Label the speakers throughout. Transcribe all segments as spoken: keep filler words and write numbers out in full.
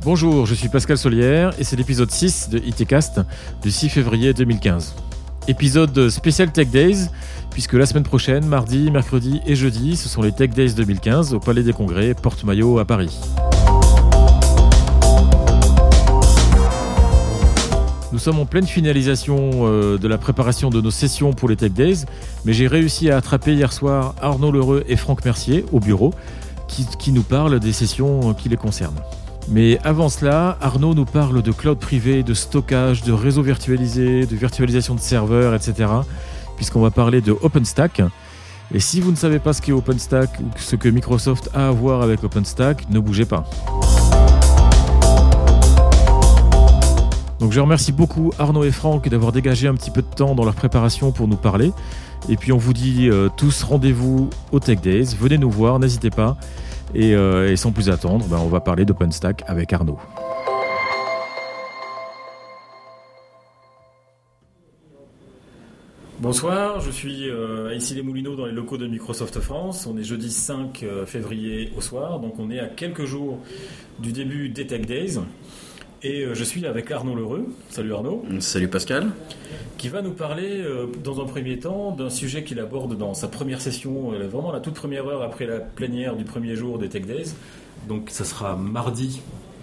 Speaker 1: Bonjour, je suis Pascal Solière et c'est l'épisode six de I T Cast du six février deux mille quinze. Épisode spécial Tech Days, puisque la semaine prochaine, mardi, mercredi et jeudi, ce sont les Tech Days deux mille quinze au Palais des Congrès, Porte-Maillot à Paris. Nous sommes en pleine finalisation euh, de la préparation de nos sessions pour les Tech Days, mais j'ai réussi à attraper hier soir Arnaud Lheureux et Franck Mercier au bureau, qui, qui nous parlent des sessions qui les concernent. Mais avant cela, Arnaud nous parle de cloud privé, de stockage, de réseau virtualisé, de virtualisation de serveurs, et cetera, puisqu'on va parler de OpenStack. Et si vous ne savez pas ce qu'est OpenStack ou ce que Microsoft a à voir avec OpenStack, ne bougez pas. Donc je remercie beaucoup Arnaud et Franck d'avoir dégagé un petit peu de temps dans leur préparation pour nous parler. Et puis on vous dit euh, tous rendez-vous au Tech Days. Venez nous voir, n'hésitez pas. Et, euh, et sans plus attendre, ben on va parler d'OpenStack avec Arnaud. Bonsoir, je suis euh, à Issy-les-Moulineaux dans les locaux de Microsoft France. On est jeudi cinq février au soir, donc on est à quelques jours du début des Tech Days. Et je suis là avec Arnaud Lheureux. Salut Arnaud.
Speaker 2: Salut Pascal.
Speaker 1: Qui va nous parler, euh, dans un premier temps, d'un sujet qu'il aborde dans sa première session, euh, vraiment la toute première heure après la plénière du premier jour des Tech Days. Donc ça sera mardi,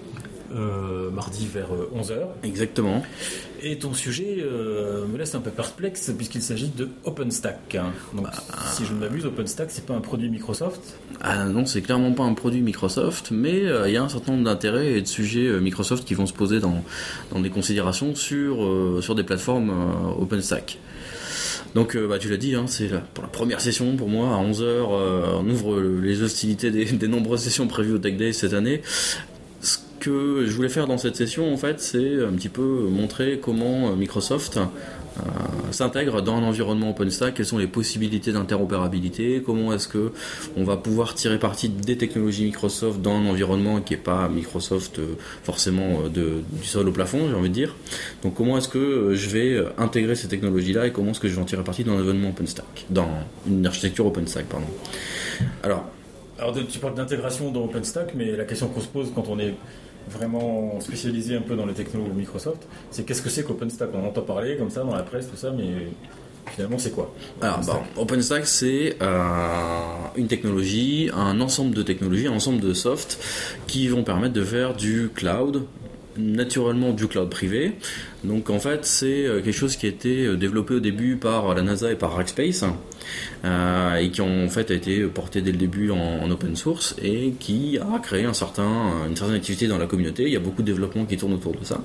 Speaker 1: euh, mardi vers onze heures.
Speaker 2: Exactement. Et
Speaker 1: ton sujet euh, me laisse un peu perplexe puisqu'il s'agit de OpenStack. Donc bah, si je ne m'abuse, OpenStack, c'est pas un produit Microsoft ?
Speaker 2: Ah non, c'est clairement pas un produit Microsoft, mais il euh, y a un certain nombre d'intérêts et de sujets euh, Microsoft qui vont se poser dans, dans des considérations sur, euh, sur des plateformes euh, OpenStack. Donc euh, bah, tu l'as dit, hein, c'est la, pour la première session pour moi, à onze heures, euh, on ouvre les hostilités des, des nombreuses sessions prévues au Tech Day cette année. Ce que je voulais faire dans cette session, en fait, c'est un petit peu montrer comment Microsoft euh, s'intègre dans un environnement OpenStack, quelles sont les possibilités d'interopérabilité, comment est-ce que on va pouvoir tirer parti des technologies Microsoft dans un environnement qui n'est pas Microsoft euh, forcément de, du sol au plafond, j'ai envie de dire. Donc comment est-ce que je vais intégrer ces technologies-là et comment est-ce que je vais en tirer parti dans un environnement OpenStack, dans une architecture OpenStack, pardon. Alors,
Speaker 1: Alors tu parles d'intégration dans OpenStack, mais la question qu'on se pose quand on est vraiment spécialisé un peu dans les technos Microsoft, c'est qu'est-ce que c'est qu'OpenStack ? On entend parler comme ça dans la presse, tout ça, mais finalement c'est quoi ?
Speaker 2: Alors, bon, OpenStack, c'est euh, une technologie, un ensemble de technologies, un ensemble de soft qui vont permettre de faire du cloud, naturellement du cloud privé. Donc en fait c'est quelque chose qui a été développé au début par la NASA et par Rackspace euh, et qui ont en fait a été porté dès le début en, en open source et qui a créé un certain, une certaine activité dans la communauté. Il y a beaucoup de développement qui tourne autour de ça.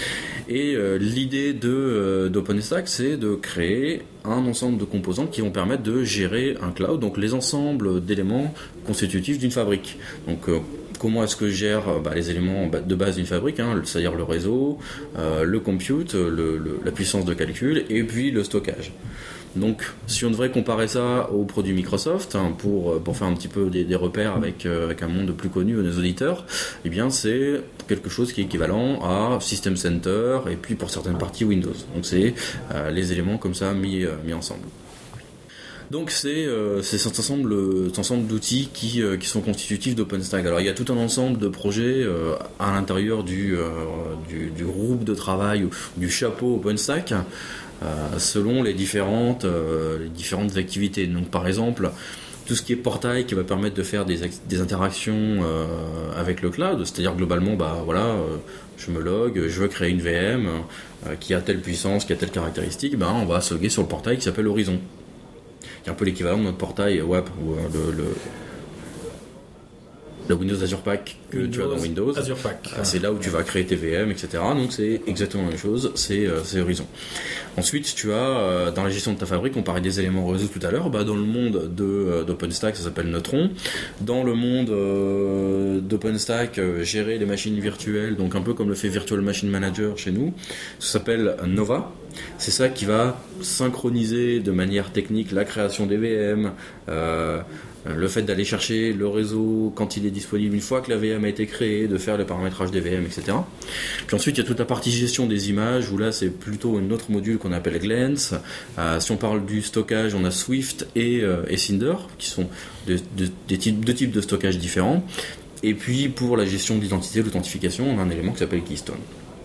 Speaker 2: Et euh, l'idée de, euh, d'OpenStack, c'est de créer un ensemble de composants qui vont permettre de gérer un cloud, donc les ensembles d'éléments constitutifs d'une fabrique. Donc euh, comment est-ce que je gère bah, les éléments de base d'une fabrique, hein, c'est-à-dire le réseau, euh, le compute, le, le, la puissance de calcul et puis le stockage. Donc si on devrait comparer ça aux produits Microsoft, hein, pour, pour faire un petit peu des, des repères avec, euh, avec un monde plus connu de nos auditeurs, eh bien c'est quelque chose qui est équivalent à System Center et puis pour certaines parties Windows. Donc c'est euh, les éléments comme ça mis, euh, mis ensemble. Donc c'est, euh, c'est cet, ensemble, cet ensemble d'outils qui, euh, qui sont constitutifs d'OpenStack. Alors il y a tout un ensemble de projets euh, à l'intérieur du, euh, du, du groupe de travail ou du chapeau OpenStack euh, selon les différentes, euh, les différentes activités. Donc par exemple, tout ce qui est portail qui va permettre de faire des, des interactions euh, avec le cloud, c'est-à-dire globalement, bah voilà, euh, je me log, je veux créer une V M euh, qui a telle puissance, qui a telle caractéristique, bah, on va se loguer sur le portail qui s'appelle Horizon, qui est un peu l'équivalent de notre portail web ou euh, le, le, le Windows Azure Pack que
Speaker 1: Windows,
Speaker 2: tu as dans Windows.
Speaker 1: Azure Pack.
Speaker 2: Ah, c'est là où tu vas créer tes V M, et cetera. Donc c'est exactement la même chose, c'est, euh, c'est Horizon. Ensuite, tu as euh, dans la gestion de ta fabrique, on parlait des éléments réseau tout à l'heure, bah, dans le monde de, euh, d'OpenStack, ça s'appelle Neutron. Dans le monde euh, d'OpenStack, euh, gérer les machines virtuelles, donc un peu comme le fait Virtual Machine Manager chez nous, ça s'appelle Nova. C'est ça qui va synchroniser de manière technique la création des V M, euh, le fait d'aller chercher le réseau quand il est disponible une fois que la V M a été créée, de faire le paramétrage des V M, et cetera. Puis ensuite il y a toute la partie gestion des images où là c'est plutôt un autre module qu'on appelle Glance. Euh, si on parle du stockage, on a Swift et, euh, et Cinder qui sont de, de, des types, deux types de stockage différents. Et puis pour la gestion d'identité, l'authentification, on a un élément qui s'appelle Keystone.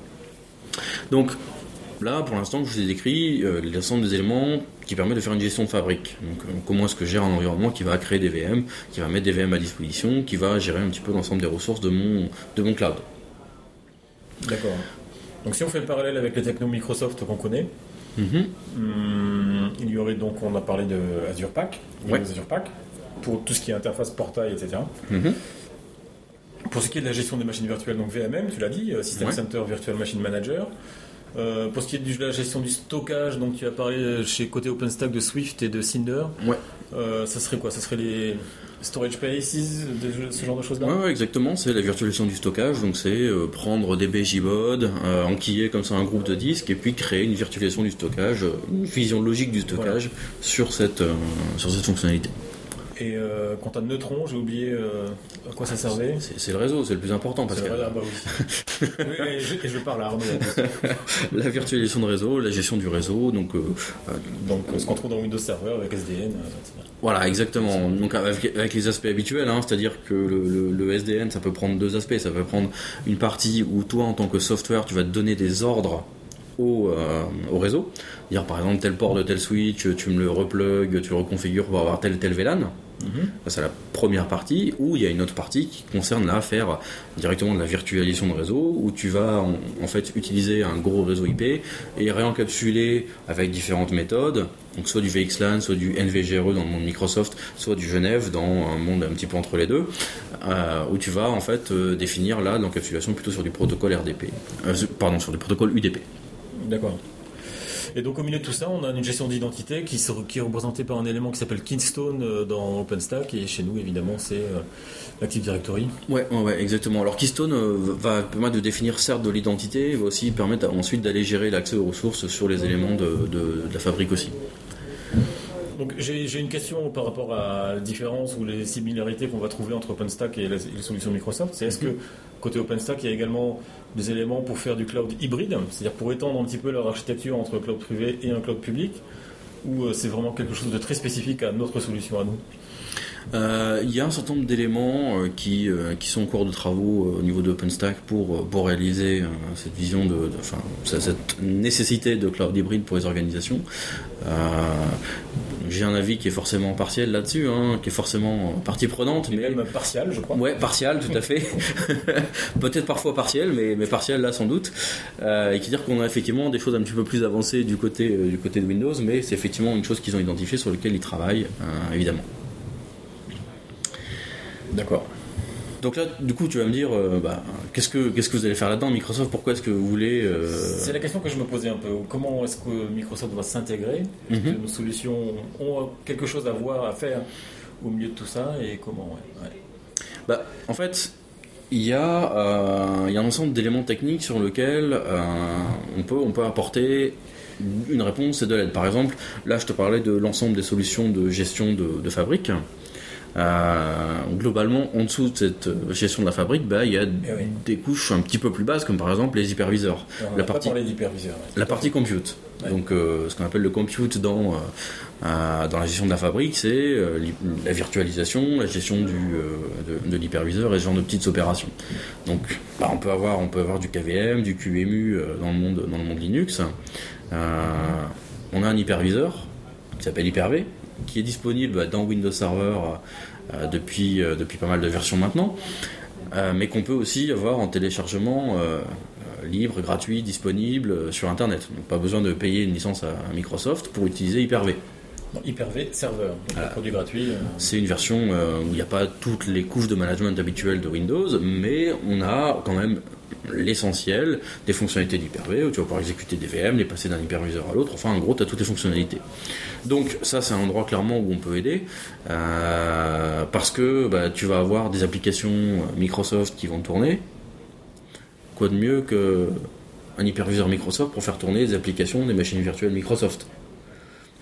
Speaker 2: Donc là, pour l'instant, je vous ai décrit euh, l'ensemble des éléments qui permettent de faire une gestion de fabrique. Donc euh, comment est-ce que je gère un environnement qui va créer des V M, qui va mettre des V M à disposition, qui va gérer un petit peu l'ensemble des ressources de mon, de mon cloud.
Speaker 3: D'accord. Donc si on fait le parallèle avec les technos Microsoft qu'on connaît,
Speaker 2: Mm-hmm.
Speaker 3: hum, il y aurait donc, on a parlé de Azure Pack,
Speaker 2: Ouais.
Speaker 3: Azure Pack, pour tout ce qui est interface, portail, et cetera.
Speaker 2: Mm-hmm.
Speaker 3: Pour ce qui est de la gestion des machines virtuelles, donc V M M, tu l'as dit, euh, System
Speaker 2: Ouais.
Speaker 3: Center Virtual Machine Manager. Euh, pour ce qui est de la gestion du stockage, donc tu as parlé chez côté OpenStack de Swift et de Cinder.
Speaker 2: Ouais.
Speaker 3: Euh, ça serait quoi? Ça serait les storage places, de- ce genre de choses-là?
Speaker 2: Ouais, ouais, exactement, c'est la virtualisation du stockage, donc c'est euh, prendre D B J B O D, euh, enquiller comme ça un groupe de disques et puis créer une virtualisation du stockage, euh, une vision logique du stockage
Speaker 3: Voilà.
Speaker 2: sur, cette, euh, sur cette fonctionnalité.
Speaker 3: Et euh, quant à Neutron, j'ai oublié euh, à quoi ça servait.
Speaker 2: C'est, c'est le réseau, c'est le plus important,
Speaker 3: C'est
Speaker 2: Pascal.
Speaker 3: vrai, ah bah oui. Oui, et, je, et je parle à Arnaud.
Speaker 2: La virtualisation de réseau, la gestion du réseau, donc euh, euh,
Speaker 3: Donc ce qu'on trouve dans Windows Server avec S D N, euh, et cetera.
Speaker 2: voilà, exactement. Donc avec, avec les aspects habituels, hein, c'est-à-dire que le, le, le S D N, ça peut prendre deux aspects. Ça peut prendre une partie où toi, en tant que software, tu vas te donner des ordres au, euh, au réseau. Dire par exemple tel port de tel switch, tu me le replugues, tu le reconfigures pour avoir tel tel V LAN.
Speaker 3: Mm-hmm.
Speaker 2: Ça, c'est la première partie, où il y a une autre partie qui concerne là faire directement de la virtualisation de réseau, où tu vas en, en fait utiliser un gros réseau I P et réencapsuler avec différentes méthodes, donc soit du V X LAN, soit du N V G R E dans le monde Microsoft, soit du Genève dans un monde un petit peu entre les deux, euh, où tu vas en fait euh, définir là l'encapsulation plutôt sur du protocole R D P, euh, pardon, sur du protocole U D P.
Speaker 3: D'accord. Et donc au milieu de tout ça, on a une gestion d'identité qui, se, qui est représentée par un élément qui s'appelle Keystone euh, dans OpenStack, et chez nous évidemment c'est euh, l'Active Directory.
Speaker 2: Ouais, ouais, ouais, exactement. Alors Keystone euh, va permettre de définir certes de l'identité, va aussi permettre à- ensuite d'aller gérer l'accès aux ressources sur les éléments de, de, de la fabrique aussi.
Speaker 3: Donc j'ai j'ai une question par rapport à la différence ou les similarités qu'on va trouver entre OpenStack et les, les solutions Microsoft. C'est est-ce que côté OpenStack, il y a également des éléments pour faire du cloud hybride, c'est-à-dire pour étendre un petit peu leur architecture entre un cloud privé et un cloud public, ou euh, c'est vraiment quelque chose de très spécifique à notre solution à nous?
Speaker 2: Euh, Il y a un certain nombre d'éléments euh, qui, euh, qui sont en cours de travaux euh, au niveau de OpenStack pour, euh, pour réaliser euh, cette vision, de, de, enfin, cette nécessité de cloud hybride pour les organisations. Euh, j'ai un avis qui est forcément partiel là-dessus, hein, qui est forcément partie prenante.
Speaker 3: Et
Speaker 2: mais
Speaker 3: même partial, je crois.
Speaker 2: Ouais, partial, tout à fait. Peut-être parfois partiel, mais, mais partiel là sans doute. Euh, et qui dire qu'on a effectivement des choses un petit peu plus avancées du côté, euh, du côté de Windows, mais c'est effectivement une chose qu'ils ont identifiée sur laquelle ils travaillent, euh, évidemment.
Speaker 3: D'accord.
Speaker 2: Donc là, du coup, tu vas me dire, euh, bah, qu'est-ce que qu'est-ce que vous allez faire là-dedans, Microsoft? Pourquoi est-ce que vous voulez euh...
Speaker 3: C'est la question que je me posais un peu. Comment est-ce que Microsoft va s'intégrer? Est-ce
Speaker 2: Mhm.
Speaker 3: que nos solutions ont quelque chose à voir, à faire au milieu de tout ça, et comment? Ouais. Ouais.
Speaker 2: Bah, en fait, il y a euh, il y a un ensemble d'éléments techniques sur lesquels euh, on peut on peut apporter une réponse et de l'aide. Par exemple, là, je te parlais de l'ensemble des solutions de gestion de, de fabrique. Euh, globalement, en dessous de cette gestion de la fabrique, bah, il y a
Speaker 3: Eh oui.
Speaker 2: des couches un petit peu plus basses, comme par exemple les hyperviseurs.
Speaker 3: Alors, on
Speaker 2: La
Speaker 3: n'a pas
Speaker 2: partie-
Speaker 3: parlé d'hyperviseur. ouais.
Speaker 2: La partie compute,
Speaker 3: Ouais.
Speaker 2: donc euh, ce qu'on appelle le compute dans, euh, euh, dans la gestion de la fabrique, c'est euh, l'hy- la virtualisation, la gestion du, euh, de, de l'hyperviseur et ce genre de petites opérations. Donc bah, on, peut avoir, on peut avoir du K V M, du Q M U euh, dans, le monde, dans le monde Linux. Euh, on a un hyperviseur qui s'appelle Hyper-V, qui est disponible bah, dans Windows Server euh, depuis, euh, depuis pas mal de versions maintenant, euh, mais qu'on peut aussi avoir en téléchargement euh, libre, gratuit, disponible euh, sur Internet. Donc pas besoin de payer une licence à, à Microsoft pour utiliser Hyper-V.
Speaker 3: Non, Hyper-V serveur, donc
Speaker 2: Voilà.
Speaker 3: un produit gratuit. euh,
Speaker 2: C'est une version euh, où il n'y a pas toutes les couches de management habituelles de Windows, mais on a quand même l'essentiel des fonctionnalités d'Hyper-V, où tu vas pouvoir exécuter des V M, les passer d'un hyperviseur à l'autre, enfin en gros tu as toutes les fonctionnalités. Donc ça c'est un endroit clairement où on peut aider, euh, parce que bah, tu vas avoir des applications Microsoft qui vont tourner. Quoi de mieux qu'un hyperviseur Microsoft pour faire tourner des applications des machines virtuelles Microsoft?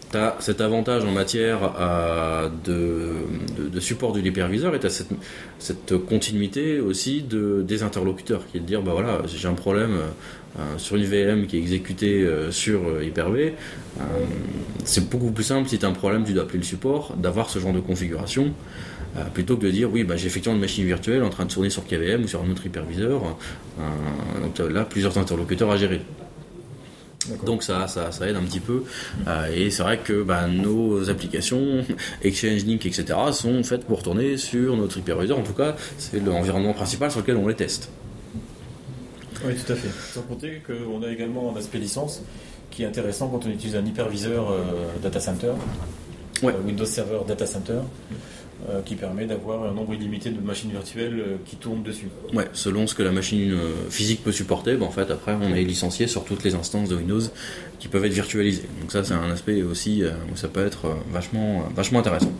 Speaker 2: tu as cet avantage en matière euh, de, de, de support de l'hyperviseur et tu as cette, cette continuité aussi de, des interlocuteurs qui est de dire bah voilà, j'ai un problème euh, sur une V M qui est exécutée euh, sur euh, Hyper-V. Euh, c'est beaucoup plus simple si tu as un problème, tu dois appeler le support, d'avoir ce genre de configuration euh, plutôt que de dire oui, bah, j'ai effectivement une machine virtuelle en train de tourner sur K V M ou sur un autre hyperviseur. Euh, donc là, plusieurs interlocuteurs à gérer. D'accord. Donc ça, ça, ça aide un petit peu euh, et c'est vrai que bah, nos applications Exchange Link et cetera sont faites pour tourner sur notre hyperviseur, en tout cas c'est l'environnement principal sur lequel on les teste.
Speaker 3: Oui, tout à fait. Sans compter qu'on a également un aspect licence qui est intéressant quand on utilise un hyperviseur euh, data center,
Speaker 2: ouais.
Speaker 3: euh, Windows Server Data Center, euh, qui permet d'avoir un nombre illimité de machines virtuelles euh, qui tournent dessus.
Speaker 2: Ouais, selon ce que la machine euh, physique peut supporter, bah, en fait après on est licencié sur toutes les instances de Windows qui peuvent être virtualisées. Donc ça c'est un aspect aussi euh, où ça peut être euh, vachement, euh, vachement intéressant.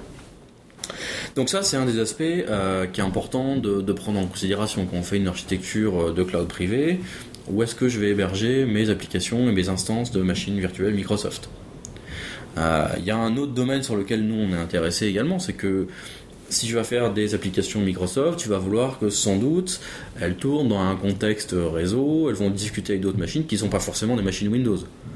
Speaker 2: Donc ça c'est un des aspects euh, qui est important de, de prendre en considération quand on fait une architecture de cloud privé. Où est-ce que je vais héberger mes applications et mes instances de machines virtuelles Microsoft ? Il euh, y a un autre domaine sur lequel nous on est intéressé également, c'est que si tu vas faire des applications Microsoft, tu vas vouloir que sans doute elles tournent dans un contexte réseau, elles vont discuter avec d'autres machines qui ne sont pas forcément des machines Windows.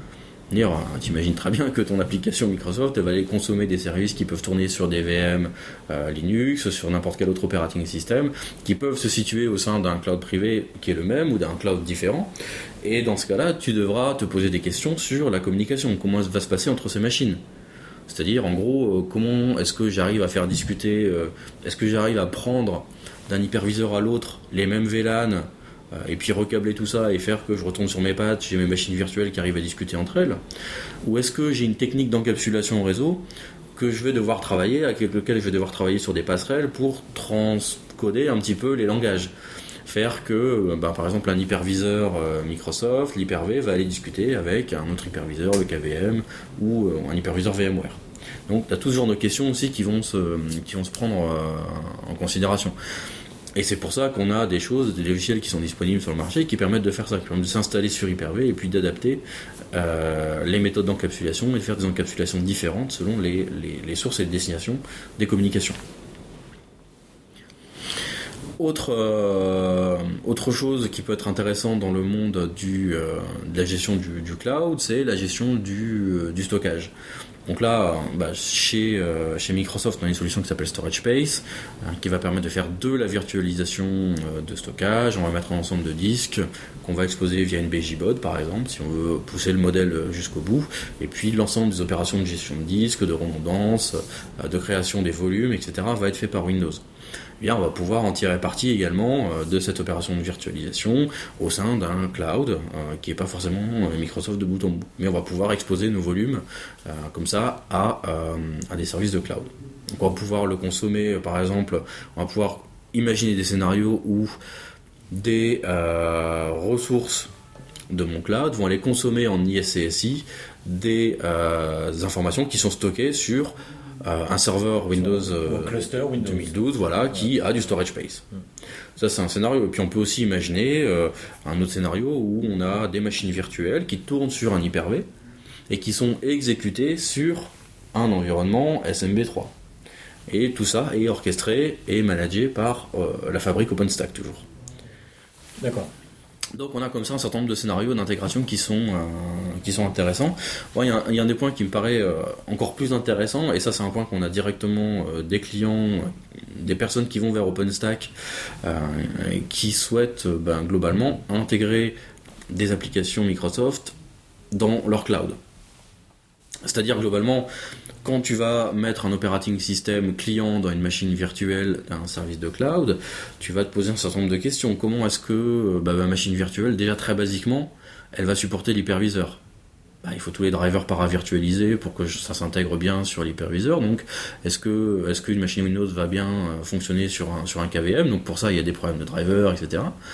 Speaker 2: Tu imagines très bien que ton application Microsoft elle va aller consommer des services qui peuvent tourner sur des V M euh, Linux, sur n'importe quel autre operating system, qui peuvent se situer au sein d'un cloud privé qui est le même ou d'un cloud différent. Et dans ce cas-là, tu devras te poser des questions sur la communication, comment ça va se passer entre ces machines. C'est-à-dire, en gros, euh, comment est-ce que j'arrive à faire discuter, euh, est-ce que j'arrive à prendre d'un hyperviseur à l'autre les mêmes V LAN et puis recabler tout ça et faire que je retourne sur mes pattes, j'ai mes machines virtuelles qui arrivent à discuter entre elles, ou est-ce que j'ai une technique d'encapsulation réseau que je vais devoir travailler, avec lequel je vais devoir travailler sur des passerelles pour transcoder un petit peu les langages, faire que bah, par exemple un hyperviseur euh, Microsoft, l'Hyper-V va aller discuter avec un autre hyperviseur, le K V M ou euh, un hyperviseur VMware. Donc tu as tout ce genre de questions aussi qui vont se, qui vont se prendre euh, en considération. Et c'est pour ça qu'on a des choses, des logiciels qui sont disponibles sur le marché qui permettent de faire ça, qui permettent de s'installer sur Hyper-V et puis d'adapter euh, les méthodes d'encapsulation et de faire des encapsulations différentes selon les, les, les sources et les destinations des communications. Autre, euh, autre chose qui peut être intéressante dans le monde du, euh, de la gestion du, du cloud, c'est la gestion du, euh, du stockage. Donc là, bah, chez, euh, chez Microsoft, on a une solution qui s'appelle StorageSpace, hein, qui va permettre de faire de la virtualisation euh, de stockage. On va mettre un ensemble de disques qu'on va exposer via une B J B O D, par exemple, si on veut pousser le modèle jusqu'au bout. Et puis l'ensemble des opérations de gestion de disques, de redondance, euh, de création des volumes, et cetera va être fait par Windows. Bien, on va pouvoir en tirer parti également euh, de cette opération de virtualisation au sein d'un cloud euh, qui n'est pas forcément euh, Microsoft de bout en bout. Mais on va pouvoir exposer nos volumes euh, comme ça à, euh, à des services de cloud. Donc on va pouvoir le consommer, euh, par exemple, on va pouvoir imaginer des scénarios où des euh, ressources de mon cloud vont aller consommer en I S C S I des, euh, des informations qui sont stockées sur Euh, un serveur Windows, euh,
Speaker 3: cluster Windows
Speaker 2: deux mille douze voilà, qui a du storage space. Mm. Ça c'est un scénario. Et puis on peut aussi imaginer euh, un autre scénario où on a des machines virtuelles qui tournent sur un Hyper-V et qui sont exécutées sur un environnement S M B trois. Et tout ça est orchestré et managé par euh, la fabrique OpenStack toujours.
Speaker 3: D'accord.
Speaker 2: Donc on a comme ça un certain nombre de scénarios d'intégration qui sont, euh, qui sont intéressants. Bon, il y a un, il y a un des points qui me paraît euh, encore plus intéressant, et ça c'est un point qu'on a directement euh, des clients, euh, des personnes qui vont vers OpenStack, euh, et qui souhaitent euh, ben, globalement intégrer des applications Microsoft dans leur cloud. C'est-à-dire globalement, quand tu vas mettre un operating system client dans une machine virtuelle d'un service de cloud, tu vas te poser un certain nombre de questions. Comment est-ce que bah, ma machine virtuelle, déjà très basiquement, elle va supporter l'hyperviseur ? Bah, il faut tous les drivers paravirtualisés pour que ça s'intègre bien sur l'hyperviseur. Donc, est-ce que est-ce qu'une machine Windows va bien fonctionner sur un, sur un K V M ? Donc pour ça, il y a des problèmes de drivers, et cetera.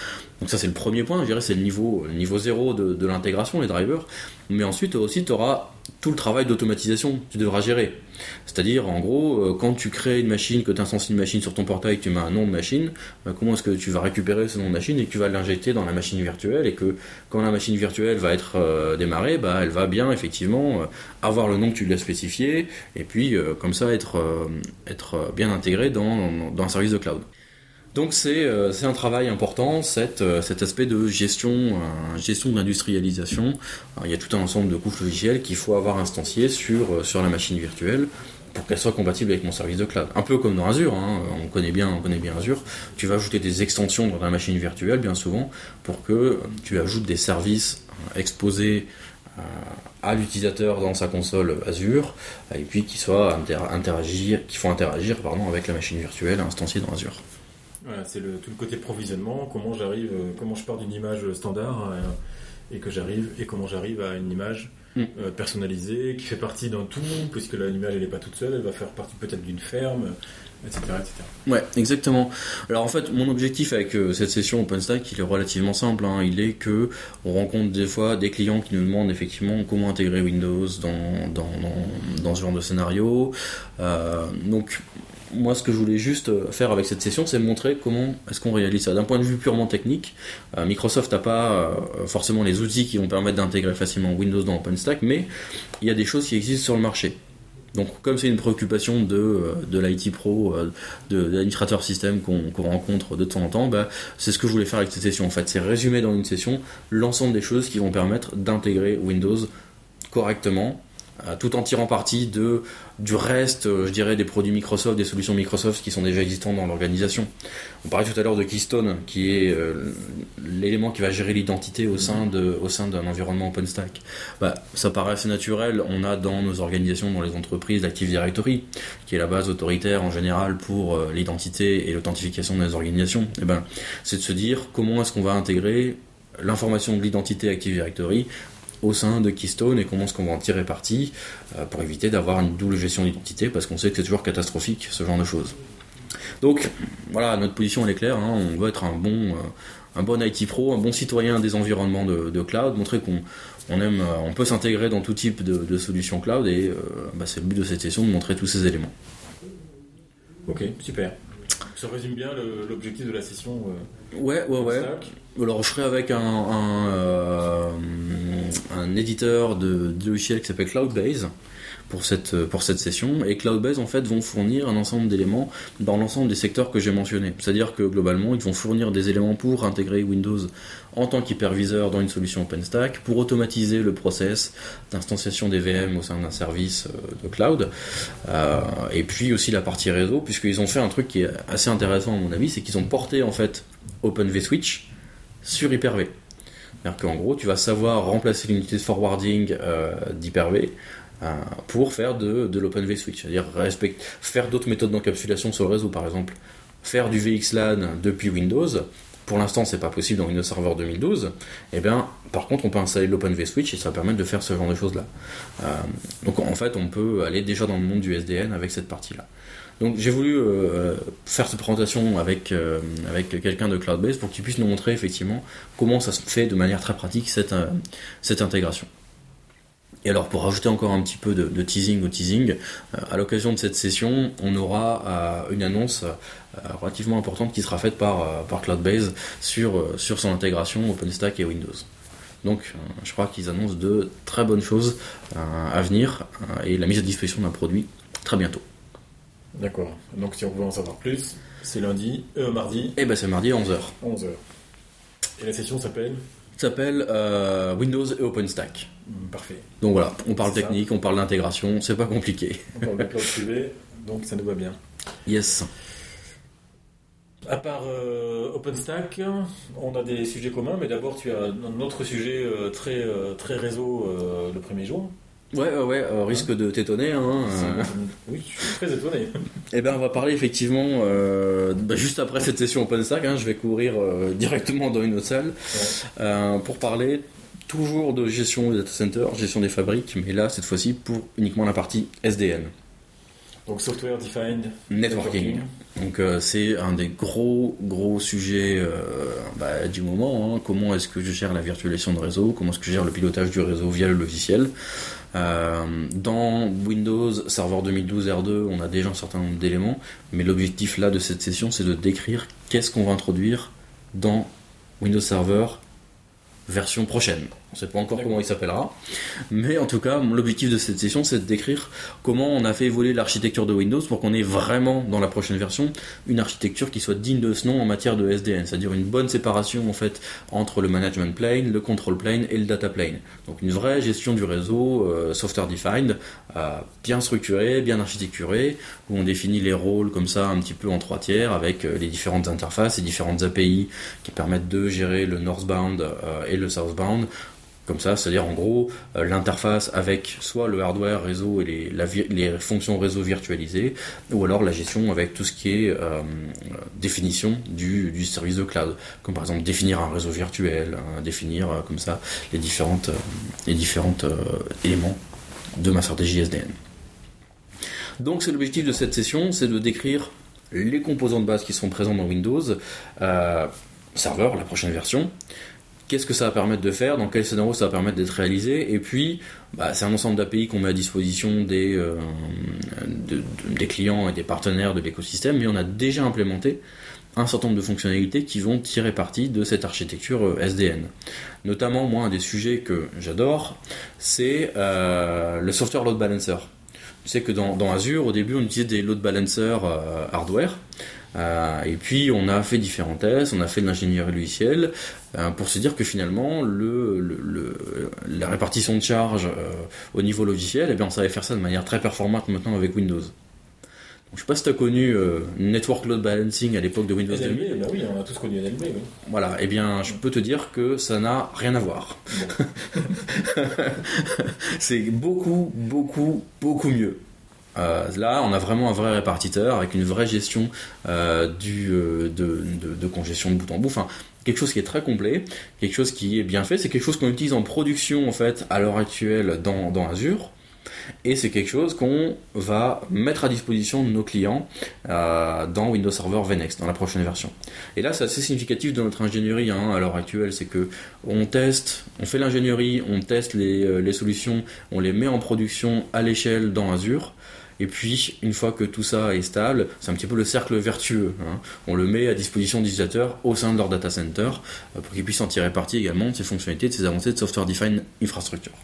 Speaker 2: Donc ça c'est le premier point, je dirais c'est le niveau, le niveau zéro de, de l'intégration, les drivers. Mais ensuite aussi tu auras tout le travail d'automatisation que tu devras gérer. C'est-à-dire en gros, quand tu crées une machine, que tu instancies une machine sur ton portail, que tu mets un nom de machine, bah, comment est-ce que tu vas récupérer ce nom de machine et que tu vas l'injecter dans la machine virtuelle, et que quand la machine virtuelle va être euh, démarrée, bah, elle va bien effectivement euh, avoir le nom que tu lui as spécifié, et puis euh, comme ça être, euh, être bien intégrée dans, dans, dans un service de cloud. Donc c'est, euh, c'est un travail important, cette, euh, cet aspect de gestion, euh, gestion d'industrialisation. Alors, il y a tout un ensemble de couches logicielles qu'il faut avoir instanciées sur, euh, sur la machine virtuelle pour qu'elle soit compatible avec mon service de cloud. Un peu comme dans Azure, hein, on connaît bien, on connaît bien Azure. Tu vas ajouter des extensions dans la machine virtuelle bien souvent pour que tu ajoutes des services euh, exposés euh, à l'utilisateur dans sa console Azure, et puis qui soient inter- interagir, qui font interagir pardon, avec la machine virtuelle instanciée dans Azure.
Speaker 3: Voilà, c'est le, tout le côté provisionnement, comment j'arrive, euh, comment je pars d'une image standard euh, et que j'arrive et comment j'arrive à une image mm. euh, personnalisée qui fait partie d'un tout, puisque là, l'image elle n'est pas toute seule, elle va faire partie peut-être d'une ferme, et cetera, et cetera.
Speaker 2: Ouais, exactement. Alors en fait, mon objectif avec euh, cette session OpenStack, il est relativement simple. Hein. Il est que on rencontre des fois des clients qui nous demandent effectivement comment intégrer Windows dans dans dans, dans ce genre de scénario. Euh, donc moi, ce que je voulais juste faire avec cette session, c'est montrer comment est-ce qu'on réalise ça. D'un point de vue purement technique, euh, Microsoft n'a pas euh, forcément les outils qui vont permettre d'intégrer facilement Windows dans OpenStack, mais il y a des choses qui existent sur le marché. Donc, comme c'est une préoccupation de, de l'I T pro, de, de l'administrateur système qu'on, qu'on rencontre de temps en temps, bah, c'est ce que je voulais faire avec cette session. En fait, c'est résumer dans une session l'ensemble des choses qui vont permettre d'intégrer Windows correctement, tout en tirant parti de, du reste, je dirais, des produits Microsoft, des solutions Microsoft qui sont déjà existantes dans l'organisation. On parlait tout à l'heure de Keystone, qui est euh, l'élément qui va gérer l'identité au sein, de, au sein d'un environnement OpenStack. Bah, ça paraît assez naturel, on a dans nos organisations, dans les entreprises, l'Active Directory, qui est la base autoritaire en général pour euh, l'identité et l'authentification de nos organisations. Et ben, c'est de se dire comment est-ce qu'on va intégrer l'information de l'identité Active Directory au sein de Keystone et comment est-ce qu'on va en tirer parti euh, pour éviter d'avoir une double gestion d'identité, parce qu'on sait que c'est toujours catastrophique ce genre de choses. Donc voilà, notre position elle est claire, hein, on veut être un bon, euh, un bon I T pro, un bon citoyen des environnements de, de cloud, montrer qu'on on aime, euh, on peut s'intégrer dans tout type de, de solutions cloud, et euh, bah, c'est le but de cette session de montrer tous ces éléments.
Speaker 3: Ok, super. Ça résume bien le, l'objectif de la session. Euh,
Speaker 2: ouais, ouais, ouais. Alors je serai avec un, un, euh, un éditeur de, de logiciels qui s'appelle Cloudbase pour cette, pour cette session, et Cloudbase en fait vont fournir un ensemble d'éléments dans l'ensemble des secteurs que j'ai mentionnés. C'est-à-dire que globalement ils vont fournir des éléments pour intégrer Windows en tant qu'hyperviseur dans une solution OpenStack, pour automatiser le process d'instanciation des V M au sein d'un service de cloud, euh, et puis aussi la partie réseau, puisqu'ils ont fait un truc qui est assez intéressant à mon avis, c'est qu'ils ont porté en fait Open vSwitch sur Hyper-V. C'est-à-dire qu'en gros, tu vas savoir remplacer l'unité de forwarding euh, d'Hyper-V euh, pour faire de, de l'Open vSwitch. C'est-à-dire respect, faire d'autres méthodes d'encapsulation sur le réseau, par exemple. Faire du V X LAN depuis Windows. Pour l'instant, c'est pas possible dans Windows Server deux mille douze. Et bien, par contre, on peut installer l'Open vSwitch et ça va permettre de faire ce genre de choses-là. Euh, donc, en fait, on peut aller déjà dans le monde du S D N avec cette partie-là. Donc j'ai voulu euh, faire cette présentation avec, euh, avec quelqu'un de Cloudbase pour qu'il puisse nous montrer effectivement comment ça se fait de manière très pratique cette, euh, cette intégration. Et alors pour rajouter encore un petit peu de, de teasing au teasing, euh, à l'occasion de cette session, on aura euh, une annonce euh, relativement importante qui sera faite par, euh, par Cloudbase sur, euh, sur son intégration OpenStack et Windows. Donc euh, je crois qu'ils annoncent de très bonnes choses euh, à venir euh, et la mise à disposition d'un produit très bientôt.
Speaker 3: D'accord. Donc si on veut en savoir plus, c'est lundi, euh, mardi.
Speaker 2: Et ben c'est mardi à onze heures.
Speaker 3: onze heures. Et la session s'appelle
Speaker 2: s'appelle euh, Windows et OpenStack.
Speaker 3: Mmh, parfait.
Speaker 2: Donc voilà, on parle
Speaker 3: c'est
Speaker 2: technique,
Speaker 3: ça.
Speaker 2: on parle d'intégration, c'est pas compliqué.
Speaker 3: On parle de cloud privé, donc ça nous va bien.
Speaker 2: Yes.
Speaker 3: À part euh, OpenStack, on a des sujets communs, mais d'abord tu as un autre sujet euh, très, euh, très réseau euh, le premier jour.
Speaker 2: Ouais, ouais, ouais, euh, risque de t'étonner. Hein, euh...
Speaker 3: Oui, je suis très étonné.
Speaker 2: Eh ben, on va parler effectivement, euh, bah, juste après cette session OpenStack, hein, je vais courir euh, directement dans une autre salle ouais. euh, pour parler toujours de gestion des data centers, gestion des fabriques, mais là, cette fois-ci, pour uniquement la partie S D N.
Speaker 3: Donc Software Defined
Speaker 2: Networking. Donc euh, c'est un des gros gros sujets euh, bah, du moment. Hein. Comment est-ce que je gère la virtualisation de réseau? Comment est-ce que je gère le pilotage du réseau via le logiciel? euh, Dans Windows Server deux mille douze R deux, on a déjà un certain nombre d'éléments, mais l'objectif là de cette session, c'est de décrire qu'est-ce qu'on va introduire dans Windows Server version prochaine. On ne sait pas encore D'accord. comment il s'appellera, mais en tout cas, l'objectif de cette session, c'est de décrire comment on a fait évoluer l'architecture de Windows pour qu'on ait vraiment, dans la prochaine version, une architecture qui soit digne de ce nom en matière de S D N, c'est-à-dire une bonne séparation en fait entre le management plane, le control plane et le data plane. Donc une vraie gestion du réseau euh, software defined, euh, bien structurée, bien architecturée, où on définit les rôles comme ça un petit peu en trois tiers avec euh, les différentes interfaces et différentes A P I qui permettent de gérer le northbound euh, et le southbound. Comme ça, c'est-à-dire en gros euh, l'interface avec soit le hardware réseau et les, la, les fonctions réseau virtualisées, ou alors la gestion avec tout ce qui est euh, définition du, du service de cloud, comme par exemple définir un réseau virtuel, hein, définir euh, comme ça les différentes, euh, les différentes euh, éléments de ma stratégie S D N. Donc c'est l'objectif de cette session, c'est de décrire les composants de base qui sont présents dans Windows euh, Server, la prochaine version. Qu'est-ce que ça va permettre de faire, dans quel scénario ça va permettre d'être réalisé, et puis bah, c'est un ensemble d'A P I qu'on met à disposition des, euh, de, de, des clients et des partenaires de l'écosystème, mais on a déjà implémenté un certain nombre de fonctionnalités qui vont tirer parti de cette architecture S D N. Notamment, moi, un des sujets que j'adore, c'est euh, le Software Load Balancer. Tu sais que dans, dans Azure, au début, on utilisait des load balancers euh, hardware. Euh, et puis on a fait différents tests, on a fait de l'ingénierie logicielle euh, pour se dire que finalement le, le, le, la répartition de charge euh, au niveau logiciel, eh bien, on savait faire ça de manière très performante maintenant avec Windows. Donc, je ne sais pas si tu as connu euh, Network Load Balancing à l'époque de Windows
Speaker 3: N L B, deux mille. Bah oui, on a tous connu N L B. Oui.
Speaker 2: Voilà, et eh bien je peux te dire que ça n'a rien à voir. Bon. C'est beaucoup, beaucoup, beaucoup mieux. Euh, là, on a vraiment un vrai répartiteur avec une vraie gestion euh, du, euh, de, de, de congestion de bout en bout. Enfin, quelque chose qui est très complet, quelque chose qui est bien fait. C'est quelque chose qu'on utilise en production en fait à l'heure actuelle dans, dans Azure. Et c'est quelque chose qu'on va mettre à disposition de nos clients euh, dans Windows Server V NeXT, dans la prochaine version. Et là, c'est assez significatif de notre ingénierie hein, à l'heure actuelle, c'est que on teste, on fait l'ingénierie, on teste les, les solutions, on les met en production à l'échelle dans Azure. Et puis, une fois que tout ça est stable, c'est un petit peu le cercle vertueux. Hein. On le met à disposition des utilisateurs au sein de leur data center euh, pour qu'ils puissent en tirer parti également de ces fonctionnalités, de ces avancées de Software Defined Infrastructure.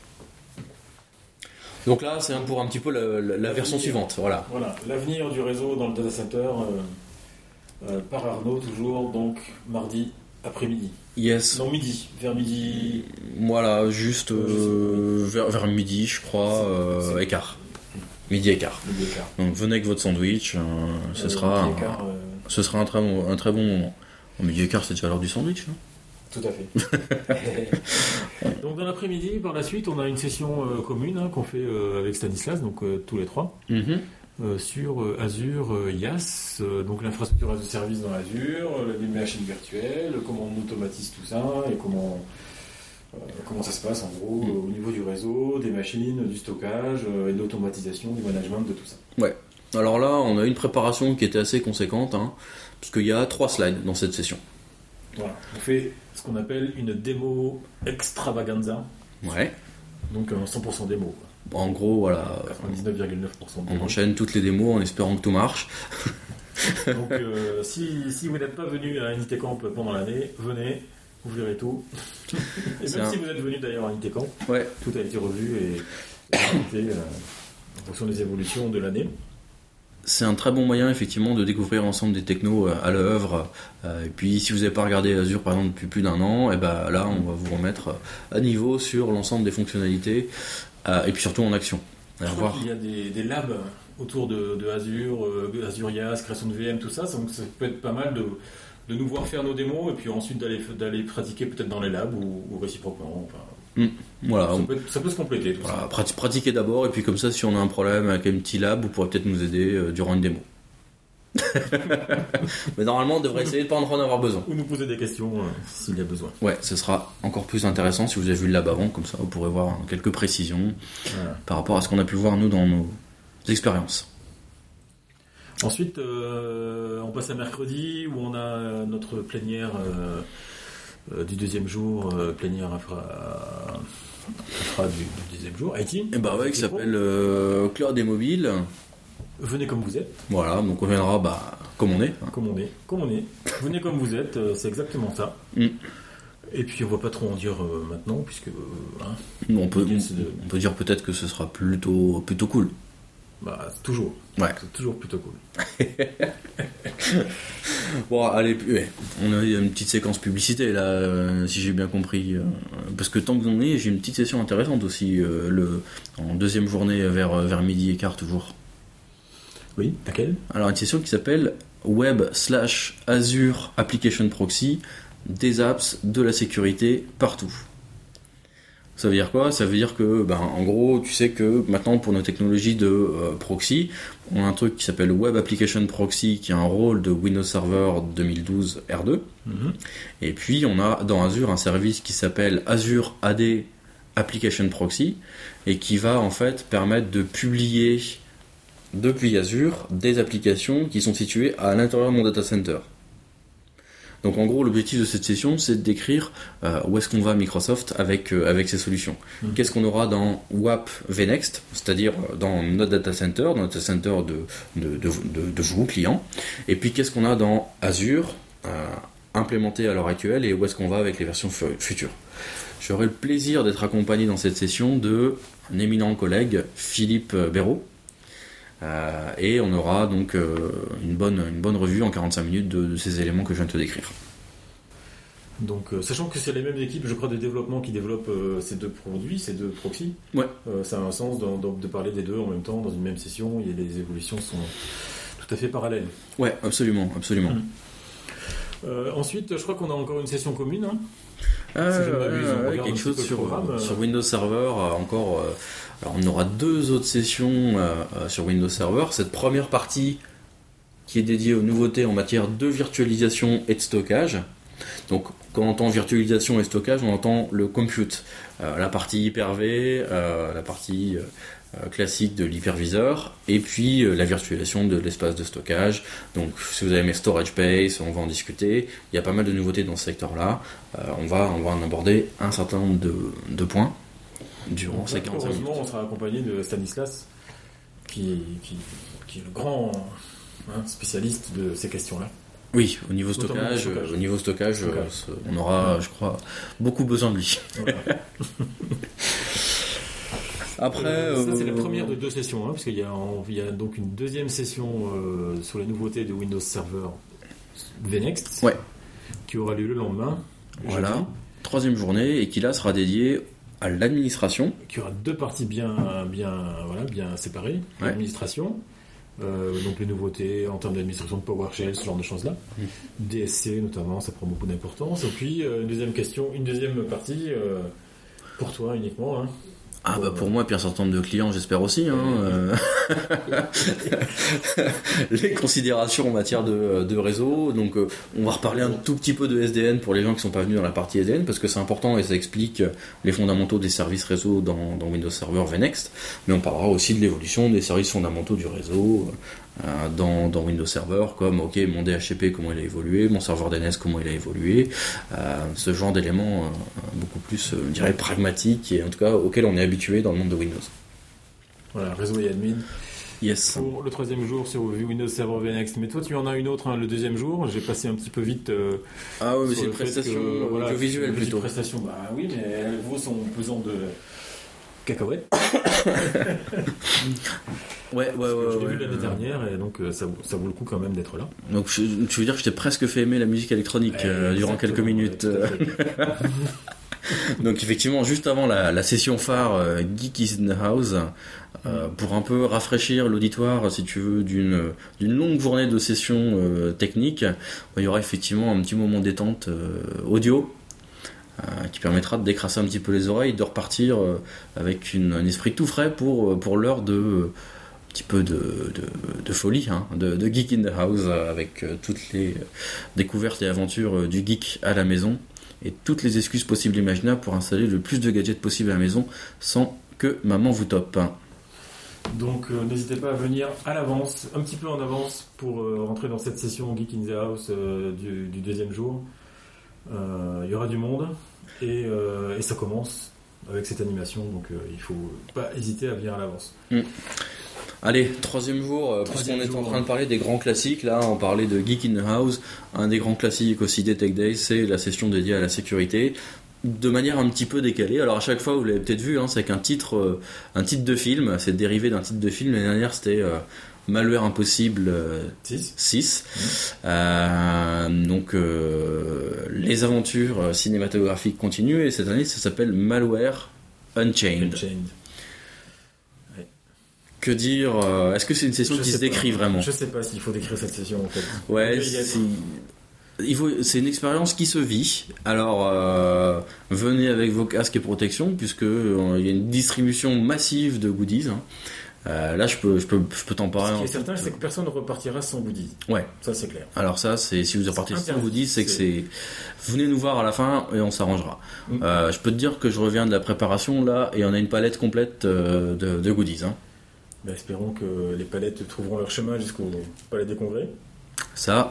Speaker 2: Donc là, c'est pour un petit peu la, la, la version suivante. Voilà.
Speaker 3: Voilà, l'avenir du réseau dans le data center euh, euh, par Arnaud, toujours, donc mardi après-midi.
Speaker 2: Yes.
Speaker 3: Non, midi, vers midi.
Speaker 2: Voilà, juste euh, vers, vers midi, je crois, euh, écart. Midi et quart.
Speaker 3: Midi et quart.
Speaker 2: Donc venez avec votre sandwich, euh, ce, euh, sera un, quart, euh... ce sera un très bon, un très bon moment. Au midi et quart, c'est déjà l'heure du sandwich. Hein.
Speaker 3: Tout à fait. Donc dans l'après-midi, par la suite, on a une session euh, commune hein, qu'on fait euh, avec Stanislas, donc euh, tous les trois, mm-hmm. euh, sur euh, Azure euh, I A S, euh, donc l'infrastructure as a service dans Azure, euh, les machines virtuelles, comment on automatise tout ça et comment... Euh, comment ça se passe en gros mmh. au niveau du réseau, des machines, du stockage euh, et de l'automatisation, du management, de tout ça.
Speaker 2: Ouais. Alors là, on a une préparation qui était assez conséquente, hein, puisqu'il y a trois slides dans cette session.
Speaker 3: Voilà. On fait ce qu'on appelle une démo extravaganza.
Speaker 2: Ouais.
Speaker 3: Donc euh, cent pour cent démo.
Speaker 2: Quoi. En gros, voilà.
Speaker 3: quatre-vingt-dix-neuf virgule neuf pour cent
Speaker 2: on enchaîne toutes les démos en espérant que tout marche.
Speaker 3: Donc euh, si, si vous n'êtes pas venu à Unitecamp pendant l'année, venez. Vous verrez tout. Et c'est même un... si vous êtes venu d'ailleurs à Unitecamp,
Speaker 2: ouais.
Speaker 3: tout a été revu et, et euh, en fonction des évolutions de l'année.
Speaker 2: C'est un très bon moyen effectivement de découvrir l'ensemble des technos à l'œuvre. Et puis si vous n'avez pas regardé Azure par exemple depuis plus d'un an, et ben là on va vous remettre à niveau sur l'ensemble des fonctionnalités et puis surtout en action.
Speaker 3: Je crois qu'il y a des, des labs autour de, de Azure, Azure I A S, création de V M, tout ça, donc ça peut être pas mal de de nous voir faire nos démos et puis ensuite d'aller, d'aller pratiquer peut-être dans les labs ou, ou réciproquement. Enfin,
Speaker 2: mmh, voilà.
Speaker 3: ça, peut, ça peut se compléter. Tout
Speaker 2: voilà,
Speaker 3: ça.
Speaker 2: Pratiquer d'abord et puis comme ça, si on a un problème avec un petit lab, vous pourrez peut-être nous aider euh, durant une démo. Mais normalement, on devrait essayer de ne pas en avoir besoin.
Speaker 3: Ou nous poser des questions euh, s'il y a besoin.
Speaker 2: Ouais, ce sera encore plus intéressant si vous avez vu le lab avant, comme ça vous pourrez voir quelques précisions voilà. Par rapport à ce qu'on a pu voir nous dans nos expériences.
Speaker 3: Ensuite, euh, on passe à mercredi où on a notre plénière euh, euh, du deuxième jour, euh, plénière infra, infra du, du deuxième jour, I T.
Speaker 2: Et bah ouais, qui s'appelle euh, Cloud et Mobile.
Speaker 3: Venez comme vous êtes.
Speaker 2: Voilà, donc on viendra bah, comme on est. Hein.
Speaker 3: Comme on est, comme on est. Venez comme vous êtes, euh, c'est exactement ça.
Speaker 2: Mm.
Speaker 3: Et puis on va pas trop en dire euh, maintenant, puisque... Euh, hein,
Speaker 2: on, peut,
Speaker 3: de...
Speaker 2: on peut dire peut-être que ce sera plutôt, plutôt cool.
Speaker 3: Bah, c'est toujours.
Speaker 2: Ouais.
Speaker 3: C'est toujours plutôt cool.
Speaker 2: Bon, allez, ouais. On a une petite séquence publicité là, euh, si j'ai bien compris. Euh, parce que tant que vous en êtes, j'ai une petite session intéressante aussi, euh, le, en deuxième journée vers, vers midi et quart toujours.
Speaker 3: Oui, laquelle ?
Speaker 2: Alors, une session qui s'appelle Web slash Azure Application Proxy, des apps, de la sécurité, partout. Ça veut dire quoi ? Ça veut dire que, ben, en gros, tu sais que maintenant, pour nos technologies de euh, proxy, on a un truc qui s'appelle Web Application Proxy, qui a un rôle de Windows Server deux mille douze R deux. Mm-hmm. Et puis, on a dans Azure un service qui s'appelle Azure A D Application Proxy, et qui va en fait permettre de publier depuis Azure des applications qui sont situées à l'intérieur de mon data center. Donc en gros, l'objectif de cette session, c'est de décrire euh, où est-ce qu'on va Microsoft avec, euh, avec ces solutions. Mmh. Qu'est-ce qu'on aura dans W A P vNext, c'est-à-dire dans notre data center, dans notre data center de, de, de, de, de vous, clients. Et puis qu'est-ce qu'on a dans Azure, euh, implémenté à l'heure actuelle, et où est-ce qu'on va avec les versions f- futures. J'aurai le plaisir d'être accompagné dans cette session de un éminent collègue, Philippe Béraud. Euh, et on aura donc euh, une, bonne, une bonne revue en quarante-cinq minutes de, de ces éléments que je viens de te décrire.
Speaker 3: Donc, euh, sachant que c'est les mêmes équipes, je crois, de développement qui développent euh, ces deux produits, ces deux proxys,
Speaker 2: ouais.
Speaker 3: euh, ça a un sens de, de, de parler des deux en même temps dans une même session, et les évolutions sont tout à fait parallèles.
Speaker 2: Ouais, absolument, absolument.
Speaker 3: Mmh. Euh, ensuite, je crois qu'on a encore une session commune. Hein.
Speaker 2: Ah, si euh, ouais, quelque chose sur, programme, euh... sur Windows Server, euh, encore. Euh, alors on aura deux autres sessions euh, euh, sur Windows Server. Cette première partie qui est dédiée aux nouveautés en matière de virtualisation et de stockage. Donc quand on entend virtualisation et stockage, on entend le compute, euh, la partie Hyper-V, euh, la partie euh, classique de l'hyperviseur, et puis euh, la virtualisation de l'espace de stockage. Donc si vous avez mes storage space, on va en discuter. Il y a pas mal de nouveautés dans ce secteur-là. Euh, on va on va en aborder un certain nombre de, de points durant
Speaker 3: donc,
Speaker 2: ces quarante-cinq minutes.
Speaker 3: Heureusement, on sera accompagné de Stanislas, qui, qui, qui est le grand hein, spécialiste de ces questions-là.
Speaker 2: Oui, au niveau stockage, stockage. Au niveau stockage, stockage. Euh, on aura, ouais. je crois, beaucoup besoin de lui. Voilà. Après,
Speaker 3: euh, ça c'est la première de deux sessions, hein, parce qu'il y a, il y a donc une deuxième session euh, sur les nouveautés de Windows Server vNext,
Speaker 2: ouais.
Speaker 3: qui aura lieu le lendemain.
Speaker 2: Voilà, jeudi. Troisième journée, et qui là sera dédiée à l'administration.
Speaker 3: Qui aura deux parties bien, bien, voilà, bien séparées. Ouais. L'administration. Euh, donc les nouveautés en termes d'administration de PowerShell, ce genre de choses-là. Mmh. D S C notamment, ça prend beaucoup d'importance. Et puis euh, une deuxième question, une deuxième partie euh, pour toi uniquement. Hein,
Speaker 2: ah pour, bah pour euh... moi, puis un certain nombre de clients, j'espère aussi. Hein, euh... les considérations en matière de, de réseau. Donc euh, on va reparler un tout petit peu de S D N pour les gens qui sont pas venus dans la partie S D N, parce que c'est important et ça explique les fondamentaux des services réseau dans, dans Windows Server vNext. Mais on parlera aussi de l'évolution des services fondamentaux du réseau euh, dans, dans Windows Server, comme ok, mon D H C P comment il a évolué, mon serveur D N S comment il a évolué, euh, ce genre d'éléments euh, beaucoup plus, euh, je dirais, pragmatiques et en tout cas auxquels on est habitué dans le monde de Windows.
Speaker 3: Voilà, réseau et admin.
Speaker 2: Yes.
Speaker 3: Pour le troisième jour sur Windows Server vNext. Mais toi, tu en as une autre, hein, le deuxième jour. J'ai passé un petit peu vite. Euh,
Speaker 2: ah oui, mais c'est une prestation que, voilà, audiovisuelle plutôt.
Speaker 3: Prestation, bah oui, mais elle vaut son pesant de cacahuètes.
Speaker 2: ouais, ouais, ouais.
Speaker 3: Je l'ai
Speaker 2: ouais,
Speaker 3: vu l'année
Speaker 2: ouais.
Speaker 3: dernière et donc ça, ça vaut le coup quand même d'être là.
Speaker 2: Donc je, tu veux dire que je t'ai presque fait aimer la musique électronique euh, durant quelques minutes. Ouais, donc effectivement, juste avant la, la session phare euh, Geek is in the House, euh, pour un peu rafraîchir l'auditoire, si tu veux, d'une, d'une longue journée de sessions euh, techniques, il y aura effectivement un petit moment détente euh, audio euh, qui permettra de décrasser un petit peu les oreilles, de repartir euh, avec une, un esprit tout frais pour, pour l'heure de euh, un petit peu de, de, de folie, hein, de, de Geek in the House, euh, avec euh, toutes les découvertes et aventures euh, du geek à la maison. Et toutes les excuses possibles et imaginables pour installer le plus de gadgets possible à la maison sans que maman vous tope.
Speaker 3: Donc euh, n'hésitez pas à venir à l'avance, un petit peu en avance, pour euh, rentrer dans cette session Geek in the House euh, du, du deuxième jour. Euh, il y aura du monde et, euh, et ça commence avec cette animation, donc euh, il faut pas hésiter à venir à l'avance.
Speaker 2: Mmh. Allez, troisième jour, euh, puisqu'on est en train de parler des grands classiques, là on parlait de Geek in the House, un des grands classiques aussi des Tech Days, c'est la session dédiée à la sécurité, de manière un petit peu décalée. Alors à chaque fois, vous l'avez peut-être vu, hein, c'est qu'un titre, euh, un titre de film, c'est dérivé d'un titre de film. L'année dernière c'était euh, Malware Impossible euh, six. Mmh. Euh, donc euh, les aventures cinématographiques continuent et cette année ça s'appelle Malware Unchained. Unchained. Que dire euh, Est-ce que c'est une session
Speaker 3: je
Speaker 2: qui se décrit
Speaker 3: pas.
Speaker 2: vraiment ?
Speaker 3: Je sais pas s'il faut décrire cette session en fait.
Speaker 2: Ouais, c'est, il faut, c'est une expérience qui se vit. Alors, euh, venez avec vos casques et protections, puisque euh, il y a une distribution massive de goodies. Hein. Euh, là, je peux, je peux, je peux t'en parler.
Speaker 3: Ce qui est certain, c'est que personne ne repartira sans goodies.
Speaker 2: Ouais,
Speaker 3: ça c'est clair.
Speaker 2: Alors ça, c'est si vous repartez sans goodies, c'est, c'est que c'est. Venez nous voir à la fin et on s'arrangera. Mm. Euh, je peux te dire que je reviens de la préparation là et on a une palette complète euh, de, de goodies. Hein.
Speaker 3: Ben, espérons que les palettes trouveront leur chemin jusqu'au palais des congrès.
Speaker 2: Ça,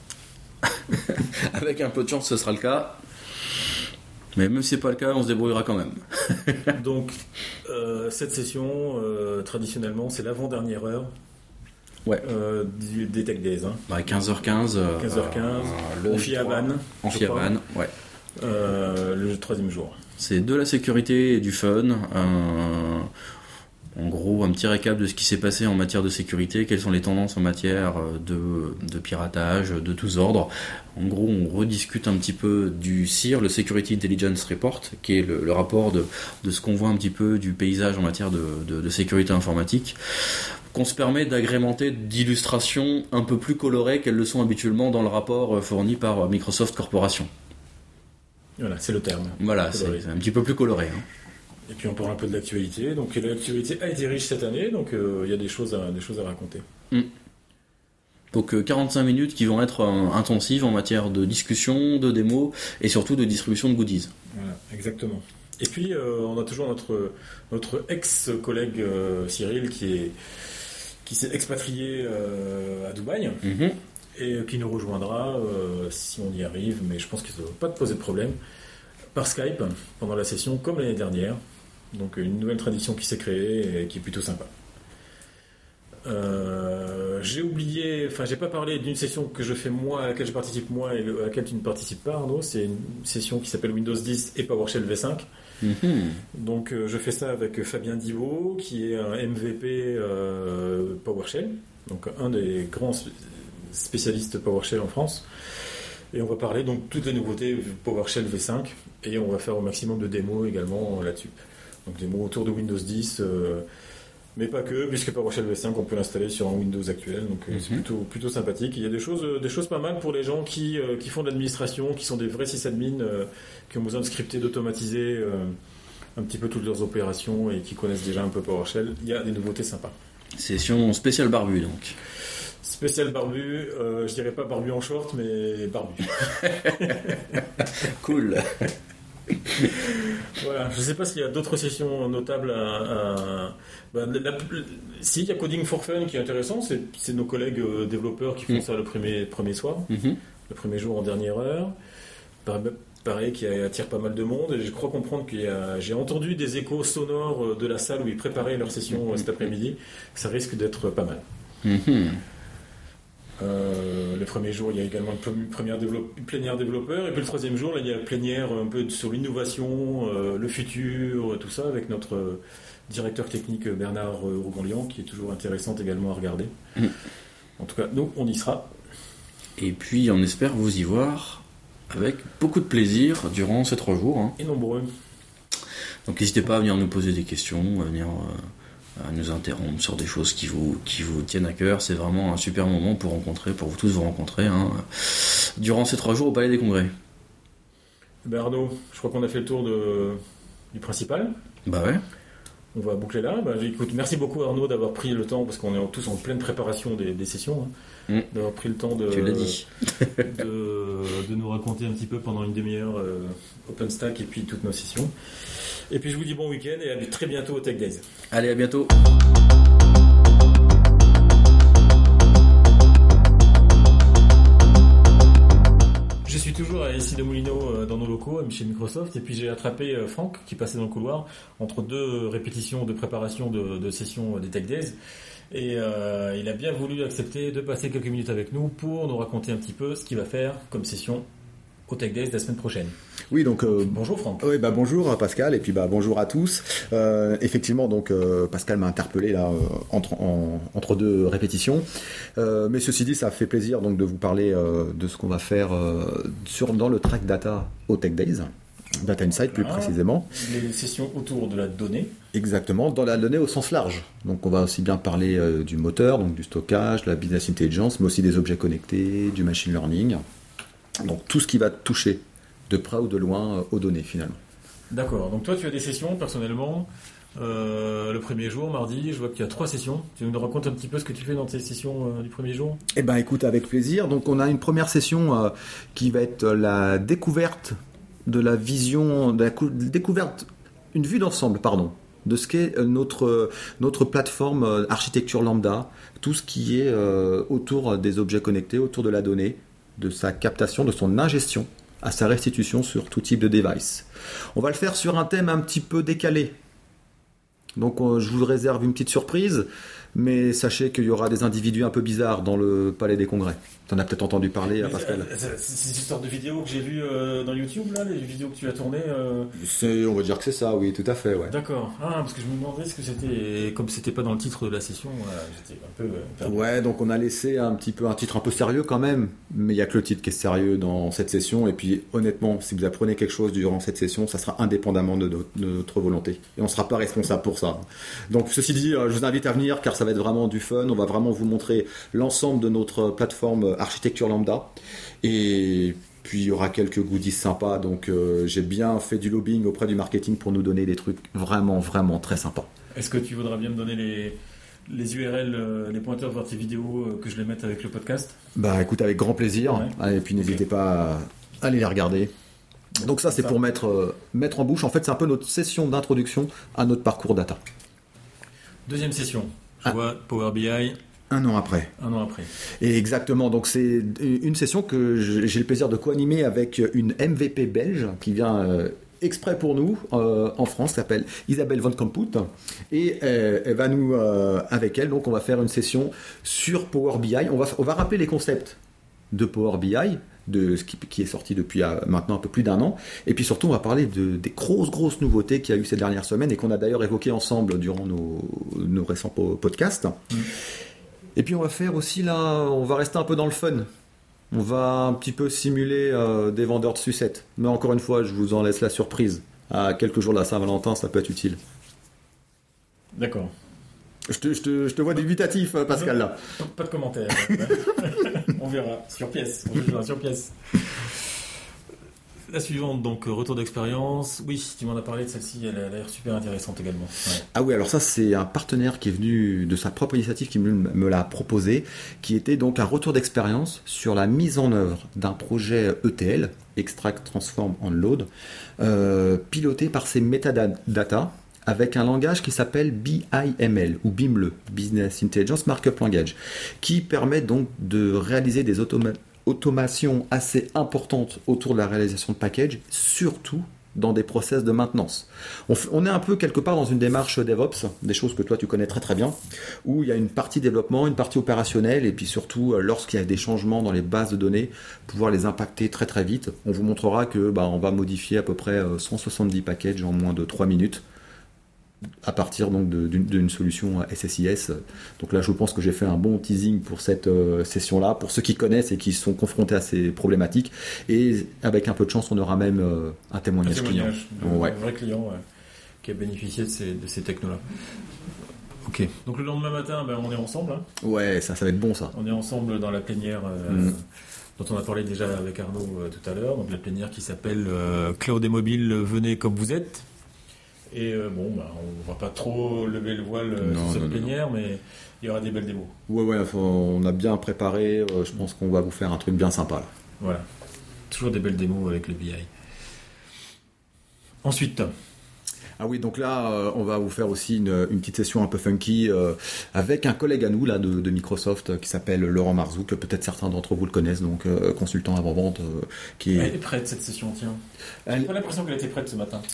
Speaker 2: avec un peu de chance, ce sera le cas. Mais même si c'est pas le cas, on se débrouillera quand même.
Speaker 3: Donc, euh, cette session, euh, traditionnellement, c'est l'avant-dernière heure.
Speaker 2: Ouais.
Speaker 3: Euh, du, des Tech Days. Hein.
Speaker 2: Bah, quinze heures quinze.
Speaker 3: quinze heures quinze.
Speaker 2: Euh,
Speaker 3: en Fiavan.
Speaker 2: En Fiavan, ouais.
Speaker 3: Euh, le troisième jour.
Speaker 2: C'est de la sécurité et du fun. Euh, En gros, un petit récap de ce qui s'est passé en matière de sécurité, quelles sont les tendances en matière de, de piratage, de tous ordres. En gros, on rediscute un petit peu du S I R, le Security Intelligence Report, qui est le, le rapport de, de ce qu'on voit un petit peu du paysage en matière de, de, de sécurité informatique, qu'on se permet d'agrémenter d'illustrations un peu plus colorées qu'elles le sont habituellement dans le rapport fourni par Microsoft Corporation.
Speaker 3: Voilà, c'est le terme.
Speaker 2: Voilà, c'est, c'est un petit peu plus coloré. Hein.
Speaker 3: Et puis on parle un peu de l'actualité. Donc l'actualité a été riche cette année, donc il euh, y a des choses à, des choses à raconter.
Speaker 2: Mm. Donc euh, quarante-cinq minutes qui vont être euh, intensives en matière de discussion, de démo et surtout de distribution de goodies.
Speaker 3: Voilà, exactement. Et puis euh, on a toujours notre, notre ex-collègue euh, Cyril qui, est, qui s'est expatrié euh, à Dubaï.
Speaker 2: Mm-hmm.
Speaker 3: Et qui nous rejoindra euh, si on y arrive, mais je pense qu'il ne va pas te poser de problème, par Skype pendant la session comme l'année dernière. Donc une nouvelle tradition qui s'est créée et qui est plutôt sympa. Euh, j'ai oublié, enfin j'ai pas parlé d'une session que je fais moi, à laquelle je participe moi et à laquelle tu ne participes pas, Arnaud. C'est une session qui s'appelle Windows dix et PowerShell V cinq. Mm-hmm. Donc euh, je fais ça avec Fabien Divot qui est un M V P euh, PowerShell, donc un des grands spécialistes PowerShell en France. Et on va parler donc de toutes les nouveautés PowerShell V cinq et on va faire au maximum de démos également là-dessus. Donc des mots autour de Windows dix, euh, mais pas que, puisque PowerShell V cinq on peut l'installer sur un Windows actuel, donc euh, mm-hmm. c'est plutôt, plutôt sympathique. Il y a des choses, euh, des choses pas mal pour les gens qui, euh, qui font de l'administration, qui sont des vrais sysadmins, euh, qui ont besoin de scripter, d'automatiser euh, un petit peu toutes leurs opérations et qui connaissent déjà un peu PowerShell. Il y a des nouveautés sympas.
Speaker 2: Session spéciale barbu donc.
Speaker 3: Spécial barbu, euh, je dirais pas barbu en short, mais barbu.
Speaker 2: Cool.
Speaker 3: Voilà, je sais pas s'il y a d'autres sessions notables à... à... Ben, la, la, si, il y a Coding for Fun qui est intéressant, c'est, c'est nos collègues euh, développeurs qui font mmh. ça le premier, premier soir, mmh. le premier jour en dernière heure. Pareil, qui attire pas mal de monde, et je crois comprendre qu'il y a... J'ai entendu des échos sonores de la salle où ils préparaient leur session mmh. cet après-midi, ça risque d'être pas mal. Mmh. Euh, le premier jour, il y a également une première développe, une plénière développeur, et puis le troisième jour, là, il y a la plénière un peu sur l'innovation, euh, le futur, tout ça, avec notre euh, directeur technique Bernard euh, Rougonlian, qui est toujours intéressante également à regarder. Mmh. En tout cas, nous, on y sera.
Speaker 2: Et puis, on espère vous y voir avec beaucoup de plaisir durant ces trois jours. Hein.
Speaker 3: Et nombreux.
Speaker 2: Donc, n'hésitez pas à venir nous poser des questions, à venir... Euh... à nous interrompre sur des choses qui vous, qui vous tiennent à cœur. C'est vraiment un super moment pour rencontrer, pour vous tous vous rencontrer hein, durant ces trois jours au Palais des Congrès.
Speaker 3: Ben Arnaud, je crois qu'on a fait le tour de, du principal.
Speaker 2: Bah ouais.
Speaker 3: On va boucler là. Ben, écoute, merci beaucoup Arnaud d'avoir pris le temps, parce qu'on est tous en pleine préparation des, des sessions, hein, mmh. d'avoir pris le temps de,
Speaker 2: tu l'as dit.
Speaker 3: de, de nous raconter un petit peu pendant une demi-heure euh, OpenStack et puis toutes nos sessions. Et puis je vous dis bon week-end et à très bientôt au Tech Days.
Speaker 2: Allez, à bientôt.
Speaker 3: locaux chez Microsoft, et puis j'ai attrapé euh, Franck qui passait dans le couloir entre deux répétitions de préparation de, de sessions des Tech Days. Et euh, il a bien voulu accepter de passer quelques minutes avec nous pour nous raconter un petit peu ce qu'il va faire comme session au Tech Days de la semaine prochaine.
Speaker 4: Oui, donc euh,
Speaker 3: bonjour Franck.
Speaker 4: Oui, bah bonjour Pascal, et puis bah bonjour à tous. Euh, effectivement, donc euh, Pascal m'a interpellé là euh, entre en, entre deux répétitions. Euh, mais ceci dit, ça fait plaisir donc de vous parler euh, de ce qu'on va faire euh, sur dans le track data au Tech Days. Data Insight plus précisément.
Speaker 3: Les sessions autour de la donnée.
Speaker 4: Exactement, dans la donnée au sens large. Donc on va aussi bien parler euh, du moteur, donc du stockage, de la business intelligence, mais aussi des objets connectés, du machine learning. Donc tout ce qui va toucher de près ou de loin euh, aux données finalement.
Speaker 3: D'accord, donc toi tu as des sessions personnellement. Euh, le premier jour, mardi, je vois qu'il y a trois sessions. Tu nous racontes un petit peu ce que tu fais dans tes sessions euh, du premier jour ?
Speaker 4: Eh ben écoute, avec plaisir. Donc on a une première session euh, qui va être la découverte de la vision, de la cou- découverte, une vue d'ensemble, pardon, de ce qu'est notre, notre plateforme euh, architecture lambda, tout ce qui est euh, autour des objets connectés, autour de la donnée, de sa captation, de son ingestion, à sa restitution sur tout type de device. On va le faire sur un thème un petit peu décalé. Donc euh, je vous réserve une petite surprise, mais sachez qu'il y aura des individus un peu bizarres dans le Palais des Congrès. Tu en as peut-être entendu parler,
Speaker 3: mais,
Speaker 4: Pascal.
Speaker 3: C'est, c'est, c'est une sorte de vidéo que j'ai vue euh, dans YouTube, là, les vidéos que tu as tournées. Euh...
Speaker 4: C'est, on va dire que c'est ça, oui, tout à fait, ouais.
Speaker 3: D'accord. Ah, parce que je me demandais ce que c'était, comme c'était pas dans le titre de la session, voilà, j'étais un peu perdu.
Speaker 4: Ouais, donc on a laissé un petit peu un titre un peu sérieux quand même, mais il y a que le titre qui est sérieux dans cette session. Et puis honnêtement, si vous apprenez quelque chose durant cette session, ça sera indépendamment de, de, de notre volonté, et on ne sera pas responsable pour ça. Donc ceci dit, je vous invite à venir car ça va être vraiment du fun. On va vraiment vous montrer l'ensemble de notre plateforme architecture lambda, et puis il y aura quelques goodies sympas. Donc euh, j'ai bien fait du lobbying auprès du marketing pour nous donner des trucs vraiment vraiment très sympas.
Speaker 3: Est-ce que tu voudras bien me donner les, les U R L, euh, les pointeurs vers tes vidéos, euh, que je les mette avec le podcast ?
Speaker 4: Bah écoute, avec grand plaisir. Ouais. Et puis n'hésitez okay. pas à aller les regarder. Donc ça c'est ça. Pour mettre, euh, mettre en bouche. En fait c'est un peu notre session d'introduction à notre parcours data.
Speaker 3: Deuxième session, je ah. vois Power B I.
Speaker 4: Un an après.
Speaker 3: Un an après.
Speaker 4: Et exactement, donc c'est une session que j'ai le plaisir de co-animer avec une M V P belge qui vient euh, exprès pour nous euh, en France, qui s'appelle Isabelle Van Kampoet, et euh, elle va nous, euh, avec elle, donc on va faire une session sur Power B I. On va, on va rappeler les concepts de Power B I, de ce qui, qui est sorti depuis euh, maintenant un peu plus d'un an, et puis surtout on va parler de, des grosses grosses nouveautés qu'il y a eu ces dernières semaines et qu'on a d'ailleurs évoquées ensemble durant nos, nos récents po- podcasts. Mmh. Et puis on va faire aussi là, on va rester un peu dans le fun. On va un petit peu simuler euh, des vendeurs de sucettes. Mais encore une fois, je vous en laisse la surprise. À quelques jours de la Saint-Valentin, ça peut être utile.
Speaker 3: D'accord.
Speaker 4: Je te, je te, je te vois dubitatif, Pascal, là.
Speaker 3: Pas de commentaires. On verra. Sur pièce. On verra sur pièce. La suivante, donc retour d'expérience. Oui, tu m'en as parlé de celle-ci, elle a l'air super intéressante également. Ouais.
Speaker 4: Ah oui, alors ça c'est un partenaire qui est venu de sa propre initiative qui me, me l'a proposé, qui était donc un retour d'expérience sur la mise en œuvre d'un projet E T L, Extract, Transform, Unload, euh, piloté par ces metadata avec un langage qui s'appelle B I M L ou B I M L, Business Intelligence Markup Language, qui permet donc de réaliser des automates automation assez importante autour de la réalisation de package, surtout dans des process de maintenance. On, f- on est un peu quelque part dans une démarche DevOps, des choses que toi tu connais très très bien, où il y a une partie développement, une partie opérationnelle, et puis surtout lorsqu'il y a des changements dans les bases de données, pouvoir les impacter très très vite. On vous montrera que bah, on va modifier à peu près cent soixante-dix packages en moins de trois minutes. À partir donc de, d'une, d'une solution S S I S. Donc là, je pense que j'ai fait un bon teasing pour cette euh, session-là, pour ceux qui connaissent et qui sont confrontés à ces problématiques. Et avec un peu de chance, on aura même euh, un témoignage,
Speaker 3: un témoignage
Speaker 4: client.
Speaker 3: De,
Speaker 4: ouais.
Speaker 3: Un vrai client ouais, qui a bénéficié de ces, de ces technos-là. Ok. Donc le lendemain matin, ben, on est ensemble. Hein.
Speaker 4: Ouais, ça, ça va être bon ça.
Speaker 3: On est ensemble dans la plénière euh, mm. dont on a parlé déjà avec Arnaud euh, tout à l'heure. Donc la plénière qui s'appelle euh, Cloud et Mobile, venez comme vous êtes. Et euh, bon, bah, on va pas trop lever le voile euh,
Speaker 4: non,
Speaker 3: sur cette
Speaker 4: non,
Speaker 3: plénière,
Speaker 4: non.
Speaker 3: mais il y aura des belles démos.
Speaker 4: Ouais, ouais, on a bien préparé. Euh, je pense qu'on va vous faire un truc bien sympa. Là.
Speaker 3: Voilà. Toujours des belles démos avec le B I. Ensuite.
Speaker 4: Ah oui, donc là, euh, on va vous faire aussi une, une petite session un peu funky euh, avec un collègue à nous là de, de Microsoft euh, qui s'appelle Laurent Marzouk. Peut-être certains d'entre vous le connaissent, donc euh, consultant avant-vente. Euh, qui est...
Speaker 3: Elle est prête cette session, tiens.
Speaker 4: Elle...
Speaker 3: J'ai pas l'impression qu'elle était prête ce matin.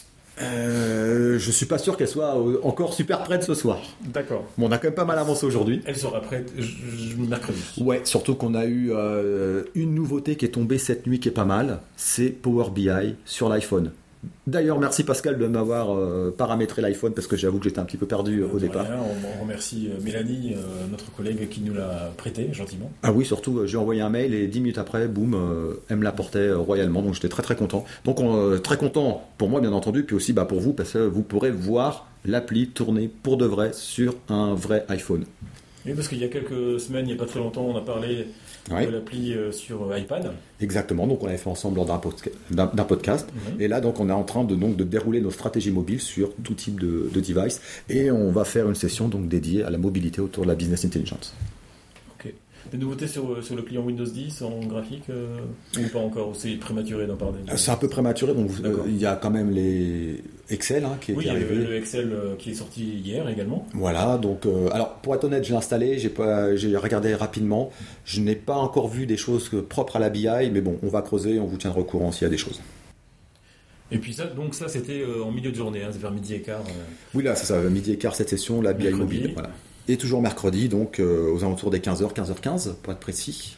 Speaker 4: Euh, je suis pas sûr qu'elle soit encore super prête ce soir.
Speaker 3: D'accord.
Speaker 4: Bon, on a quand même pas mal avancé aujourd'hui.
Speaker 3: Elle sera prête je, je, mercredi.
Speaker 4: Ouais, surtout qu'on a eu euh, une nouveauté qui est tombée cette nuit qui est pas mal. C'est Power B I sur l'iPhone. D'ailleurs, merci Pascal de m'avoir euh, paramétré l'iPhone parce que j'avoue que j'étais un petit peu perdu euh, au départ.
Speaker 3: Rien, on remercie Mélanie, euh, notre collègue, qui nous l'a prêté gentiment.
Speaker 4: Ah oui, surtout, euh, j'ai envoyé un mail et dix minutes après, boum, euh, elle me l'apportait euh, royalement, donc j'étais très très content. Donc euh, très content pour moi bien entendu, puis aussi bah, pour vous parce que vous pourrez voir l'appli tourner pour de vrai sur un vrai iPhone.
Speaker 3: Oui, parce qu'il y a quelques semaines, il n'y a pas très longtemps, on a parlé
Speaker 4: ouais.
Speaker 3: de l'appli euh, sur iPad.
Speaker 4: Exactement, donc on avait fait ensemble lors d'un, podca- d'un, d'un podcast. Mm-hmm. Et là, donc, on est en train de, donc, de dérouler nos stratégies mobiles sur tout type de, de device. Et on va faire une session donc, dédiée à la mobilité autour de la business intelligence.
Speaker 3: Ok. Des nouveautés sur, sur le client Windows dix en graphique euh, ou pas encore? C'est prématuré d'en parler?
Speaker 4: C'est un peu prématuré, donc euh, il y a quand même les Excel hein, qui,
Speaker 3: oui,
Speaker 4: qui est arrivé.
Speaker 3: Oui, le Excel euh, qui est sorti hier également.
Speaker 4: Voilà, donc euh, alors pour être honnête, j'ai installé, j'ai, pas, j'ai regardé rapidement. Je n'ai pas encore vu des choses propres à la B I, mais bon, on va creuser, on vous tiendra au courant s'il y a des choses.
Speaker 3: Et puis ça, donc ça c'était euh, en milieu de journée, hein, c'est vers midi et quart. Euh...
Speaker 4: Oui, là, c'est ça, midi et quart cette session, la B I mobile. Voilà. Et toujours mercredi, donc euh, aux alentours des quinze heures, quinze heures quinze pour être précis.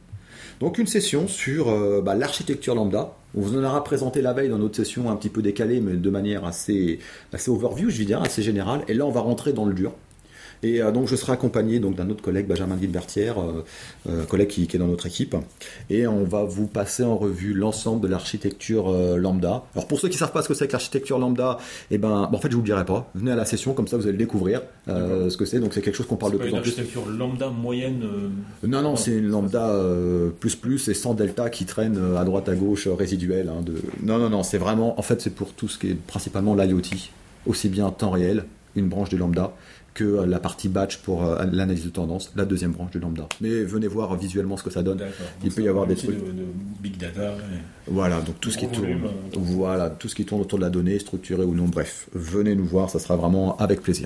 Speaker 4: Donc une session sur euh, bah, l'architecture lambda. On vous en aura présenté la veille dans notre session un petit peu décalée, mais de manière assez, assez overview, je vais dire, assez générale. Et là, on va rentrer dans le dur. Et euh, donc je serai accompagné donc d'un autre collègue, Benjamin Guilbertière, euh, euh, collègue qui, qui est dans notre équipe, et on va vous passer en revue l'ensemble de l'architecture euh, lambda. Alors pour ceux qui ne savent pas ce que c'est que l'architecture lambda, eh ben, bon, en fait je vous le dirai pas. Venez à la session, comme ça vous allez le découvrir euh, ce que c'est. Donc c'est quelque chose qu'on parle
Speaker 3: c'est
Speaker 4: de plus en plus.
Speaker 3: L'architecture lambda moyenne. Euh...
Speaker 4: Non non, non, c'est une lambda euh, plus plus et sans delta qui traîne à droite à gauche euh, résiduelle. Hein, de... Non non non, c'est vraiment, en fait c'est pour tout ce qui est principalement l'I O T, aussi bien temps réel, une branche de lambda, que la partie batch pour euh, l'analyse de tendance, la deuxième branche de lambda. Mais venez voir visuellement ce que ça donne. D'accord. Il
Speaker 3: donc
Speaker 4: peut y avoir des trucs.
Speaker 3: De, de big data. Et...
Speaker 4: Voilà, donc tout ce qui tourne.
Speaker 3: Volume, donc...
Speaker 4: Voilà, tout ce qui tourne autour de la donnée, structurée ou non. Bref, venez nous voir, ça sera vraiment avec plaisir.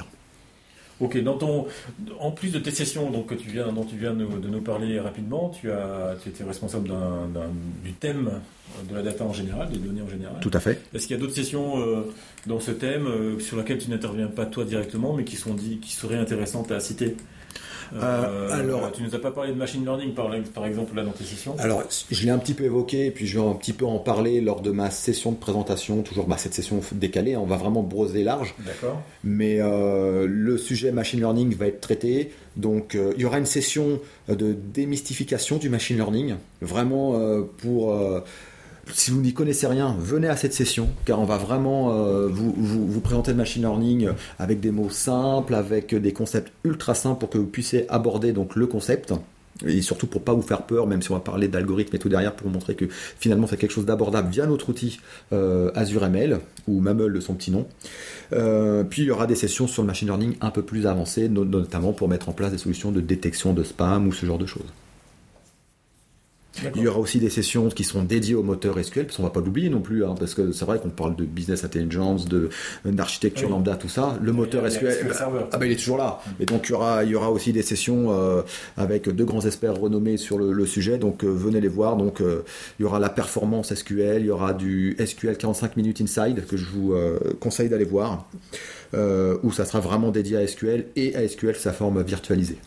Speaker 3: Ok, dans ton, en plus de tes sessions donc, que tu viens, dont tu viens de nous, de nous parler rapidement, tu as, tu étais responsable d'un, d'un, du thème de la data en général, des données en général.
Speaker 4: Tout à fait.
Speaker 3: Est-ce qu'il y a d'autres sessions euh, dans ce thème euh, sur lesquelles tu n'interviens pas toi directement, mais qui, sont dit, qui seraient intéressantes à citer? Euh, euh, alors, tu nous as pas parlé de machine learning par, par exemple là dans tes sessions?
Speaker 4: Alors je l'ai un petit peu évoqué et puis je vais un petit peu en parler lors de ma session de présentation, toujours bah, cette session décalée, on va vraiment broser large.
Speaker 3: D'accord.
Speaker 4: Mais euh, le sujet machine learning va être traité, donc euh, il y aura une session de démystification du machine learning, vraiment euh, pour... Euh, si vous n'y connaissez rien, venez à cette session, car on va vraiment euh, vous, vous, vous présenter le machine learning avec des mots simples, avec des concepts ultra simples pour que vous puissiez aborder donc, le concept. Et surtout pour pas vous faire peur, même si on va parler d'algorithmes et tout derrière, pour vous montrer que finalement c'est quelque chose d'abordable via notre outil euh, Azure M L, ou Mamel de son petit nom. Euh, puis il y aura des sessions sur le machine learning un peu plus avancées, notamment pour mettre en place des solutions de détection de spam ou ce genre de choses. D'accord. Il y aura aussi des sessions qui sont dédiées au moteur S Q L, parce qu'on ne va pas l'oublier non plus, hein, parce que c'est vrai qu'on parle de business intelligence, de, d'architecture oui. lambda, tout ça. Le moteur S Q L, bah, ah bah, il est toujours là. Et donc il y aura, il y aura aussi des sessions euh, avec deux grands experts renommés sur le, le sujet, donc euh, venez les voir. Donc euh, il y aura la performance S Q L, il y aura du S Q L quarante-cinq minutes inside, que je vous euh, conseille d'aller voir, euh, où ça sera vraiment dédié à S Q L et à S Q L sa forme virtualisée.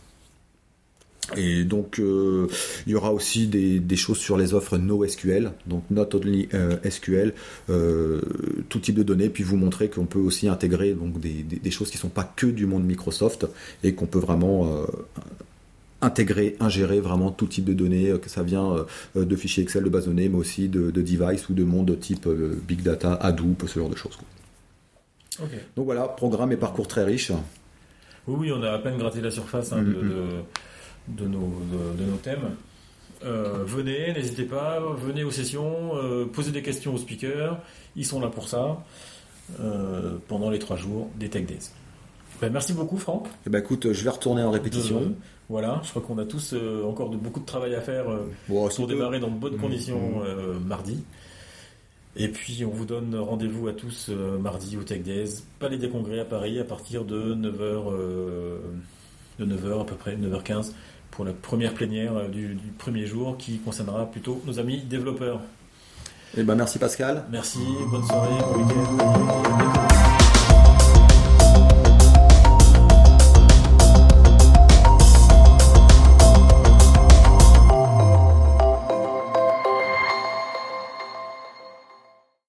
Speaker 4: Et donc euh, il y aura aussi des, des choses sur les offres NoSQL, donc Not Only euh, S Q L, euh, tout type de données, puis vous montrer qu'on peut aussi intégrer donc des, des, des choses qui ne sont pas que du monde Microsoft et qu'on peut vraiment euh, intégrer, ingérer vraiment tout type de données, que ça vient euh, de fichiers Excel, de bases de données, mais aussi de, de devices ou de monde type euh, Big Data, Hadoop, ce genre de choses. Okay. Donc voilà, programme et parcours très riche.
Speaker 3: Oui, oui, on a à peine gratté la surface hein, mm-hmm. de... de... De nos, de, de nos thèmes. Euh, venez, n'hésitez pas, venez aux sessions, euh, posez des questions aux speakers, ils sont là pour ça, euh, pendant les trois jours des Tech Days. Ben, merci beaucoup Franck.
Speaker 4: Eh ben, écoute, je vais retourner en répétition.
Speaker 3: De, voilà, je crois qu'on a tous euh, encore de, beaucoup de travail à faire euh, bon, pour démarrer dans de bonnes mmh, conditions mmh. Euh, mardi. Et puis on vous donne rendez-vous à tous euh, mardi au Tech Days, Palais des Congrès à Paris, à partir de neuf heures, euh, de neuf heures à peu près, neuf heures quinze, pour la première plénière euh, du, du premier jour qui concernera plutôt nos amis développeurs.
Speaker 4: Eh ben merci Pascal.
Speaker 3: Merci, bonne soirée, bon week-end.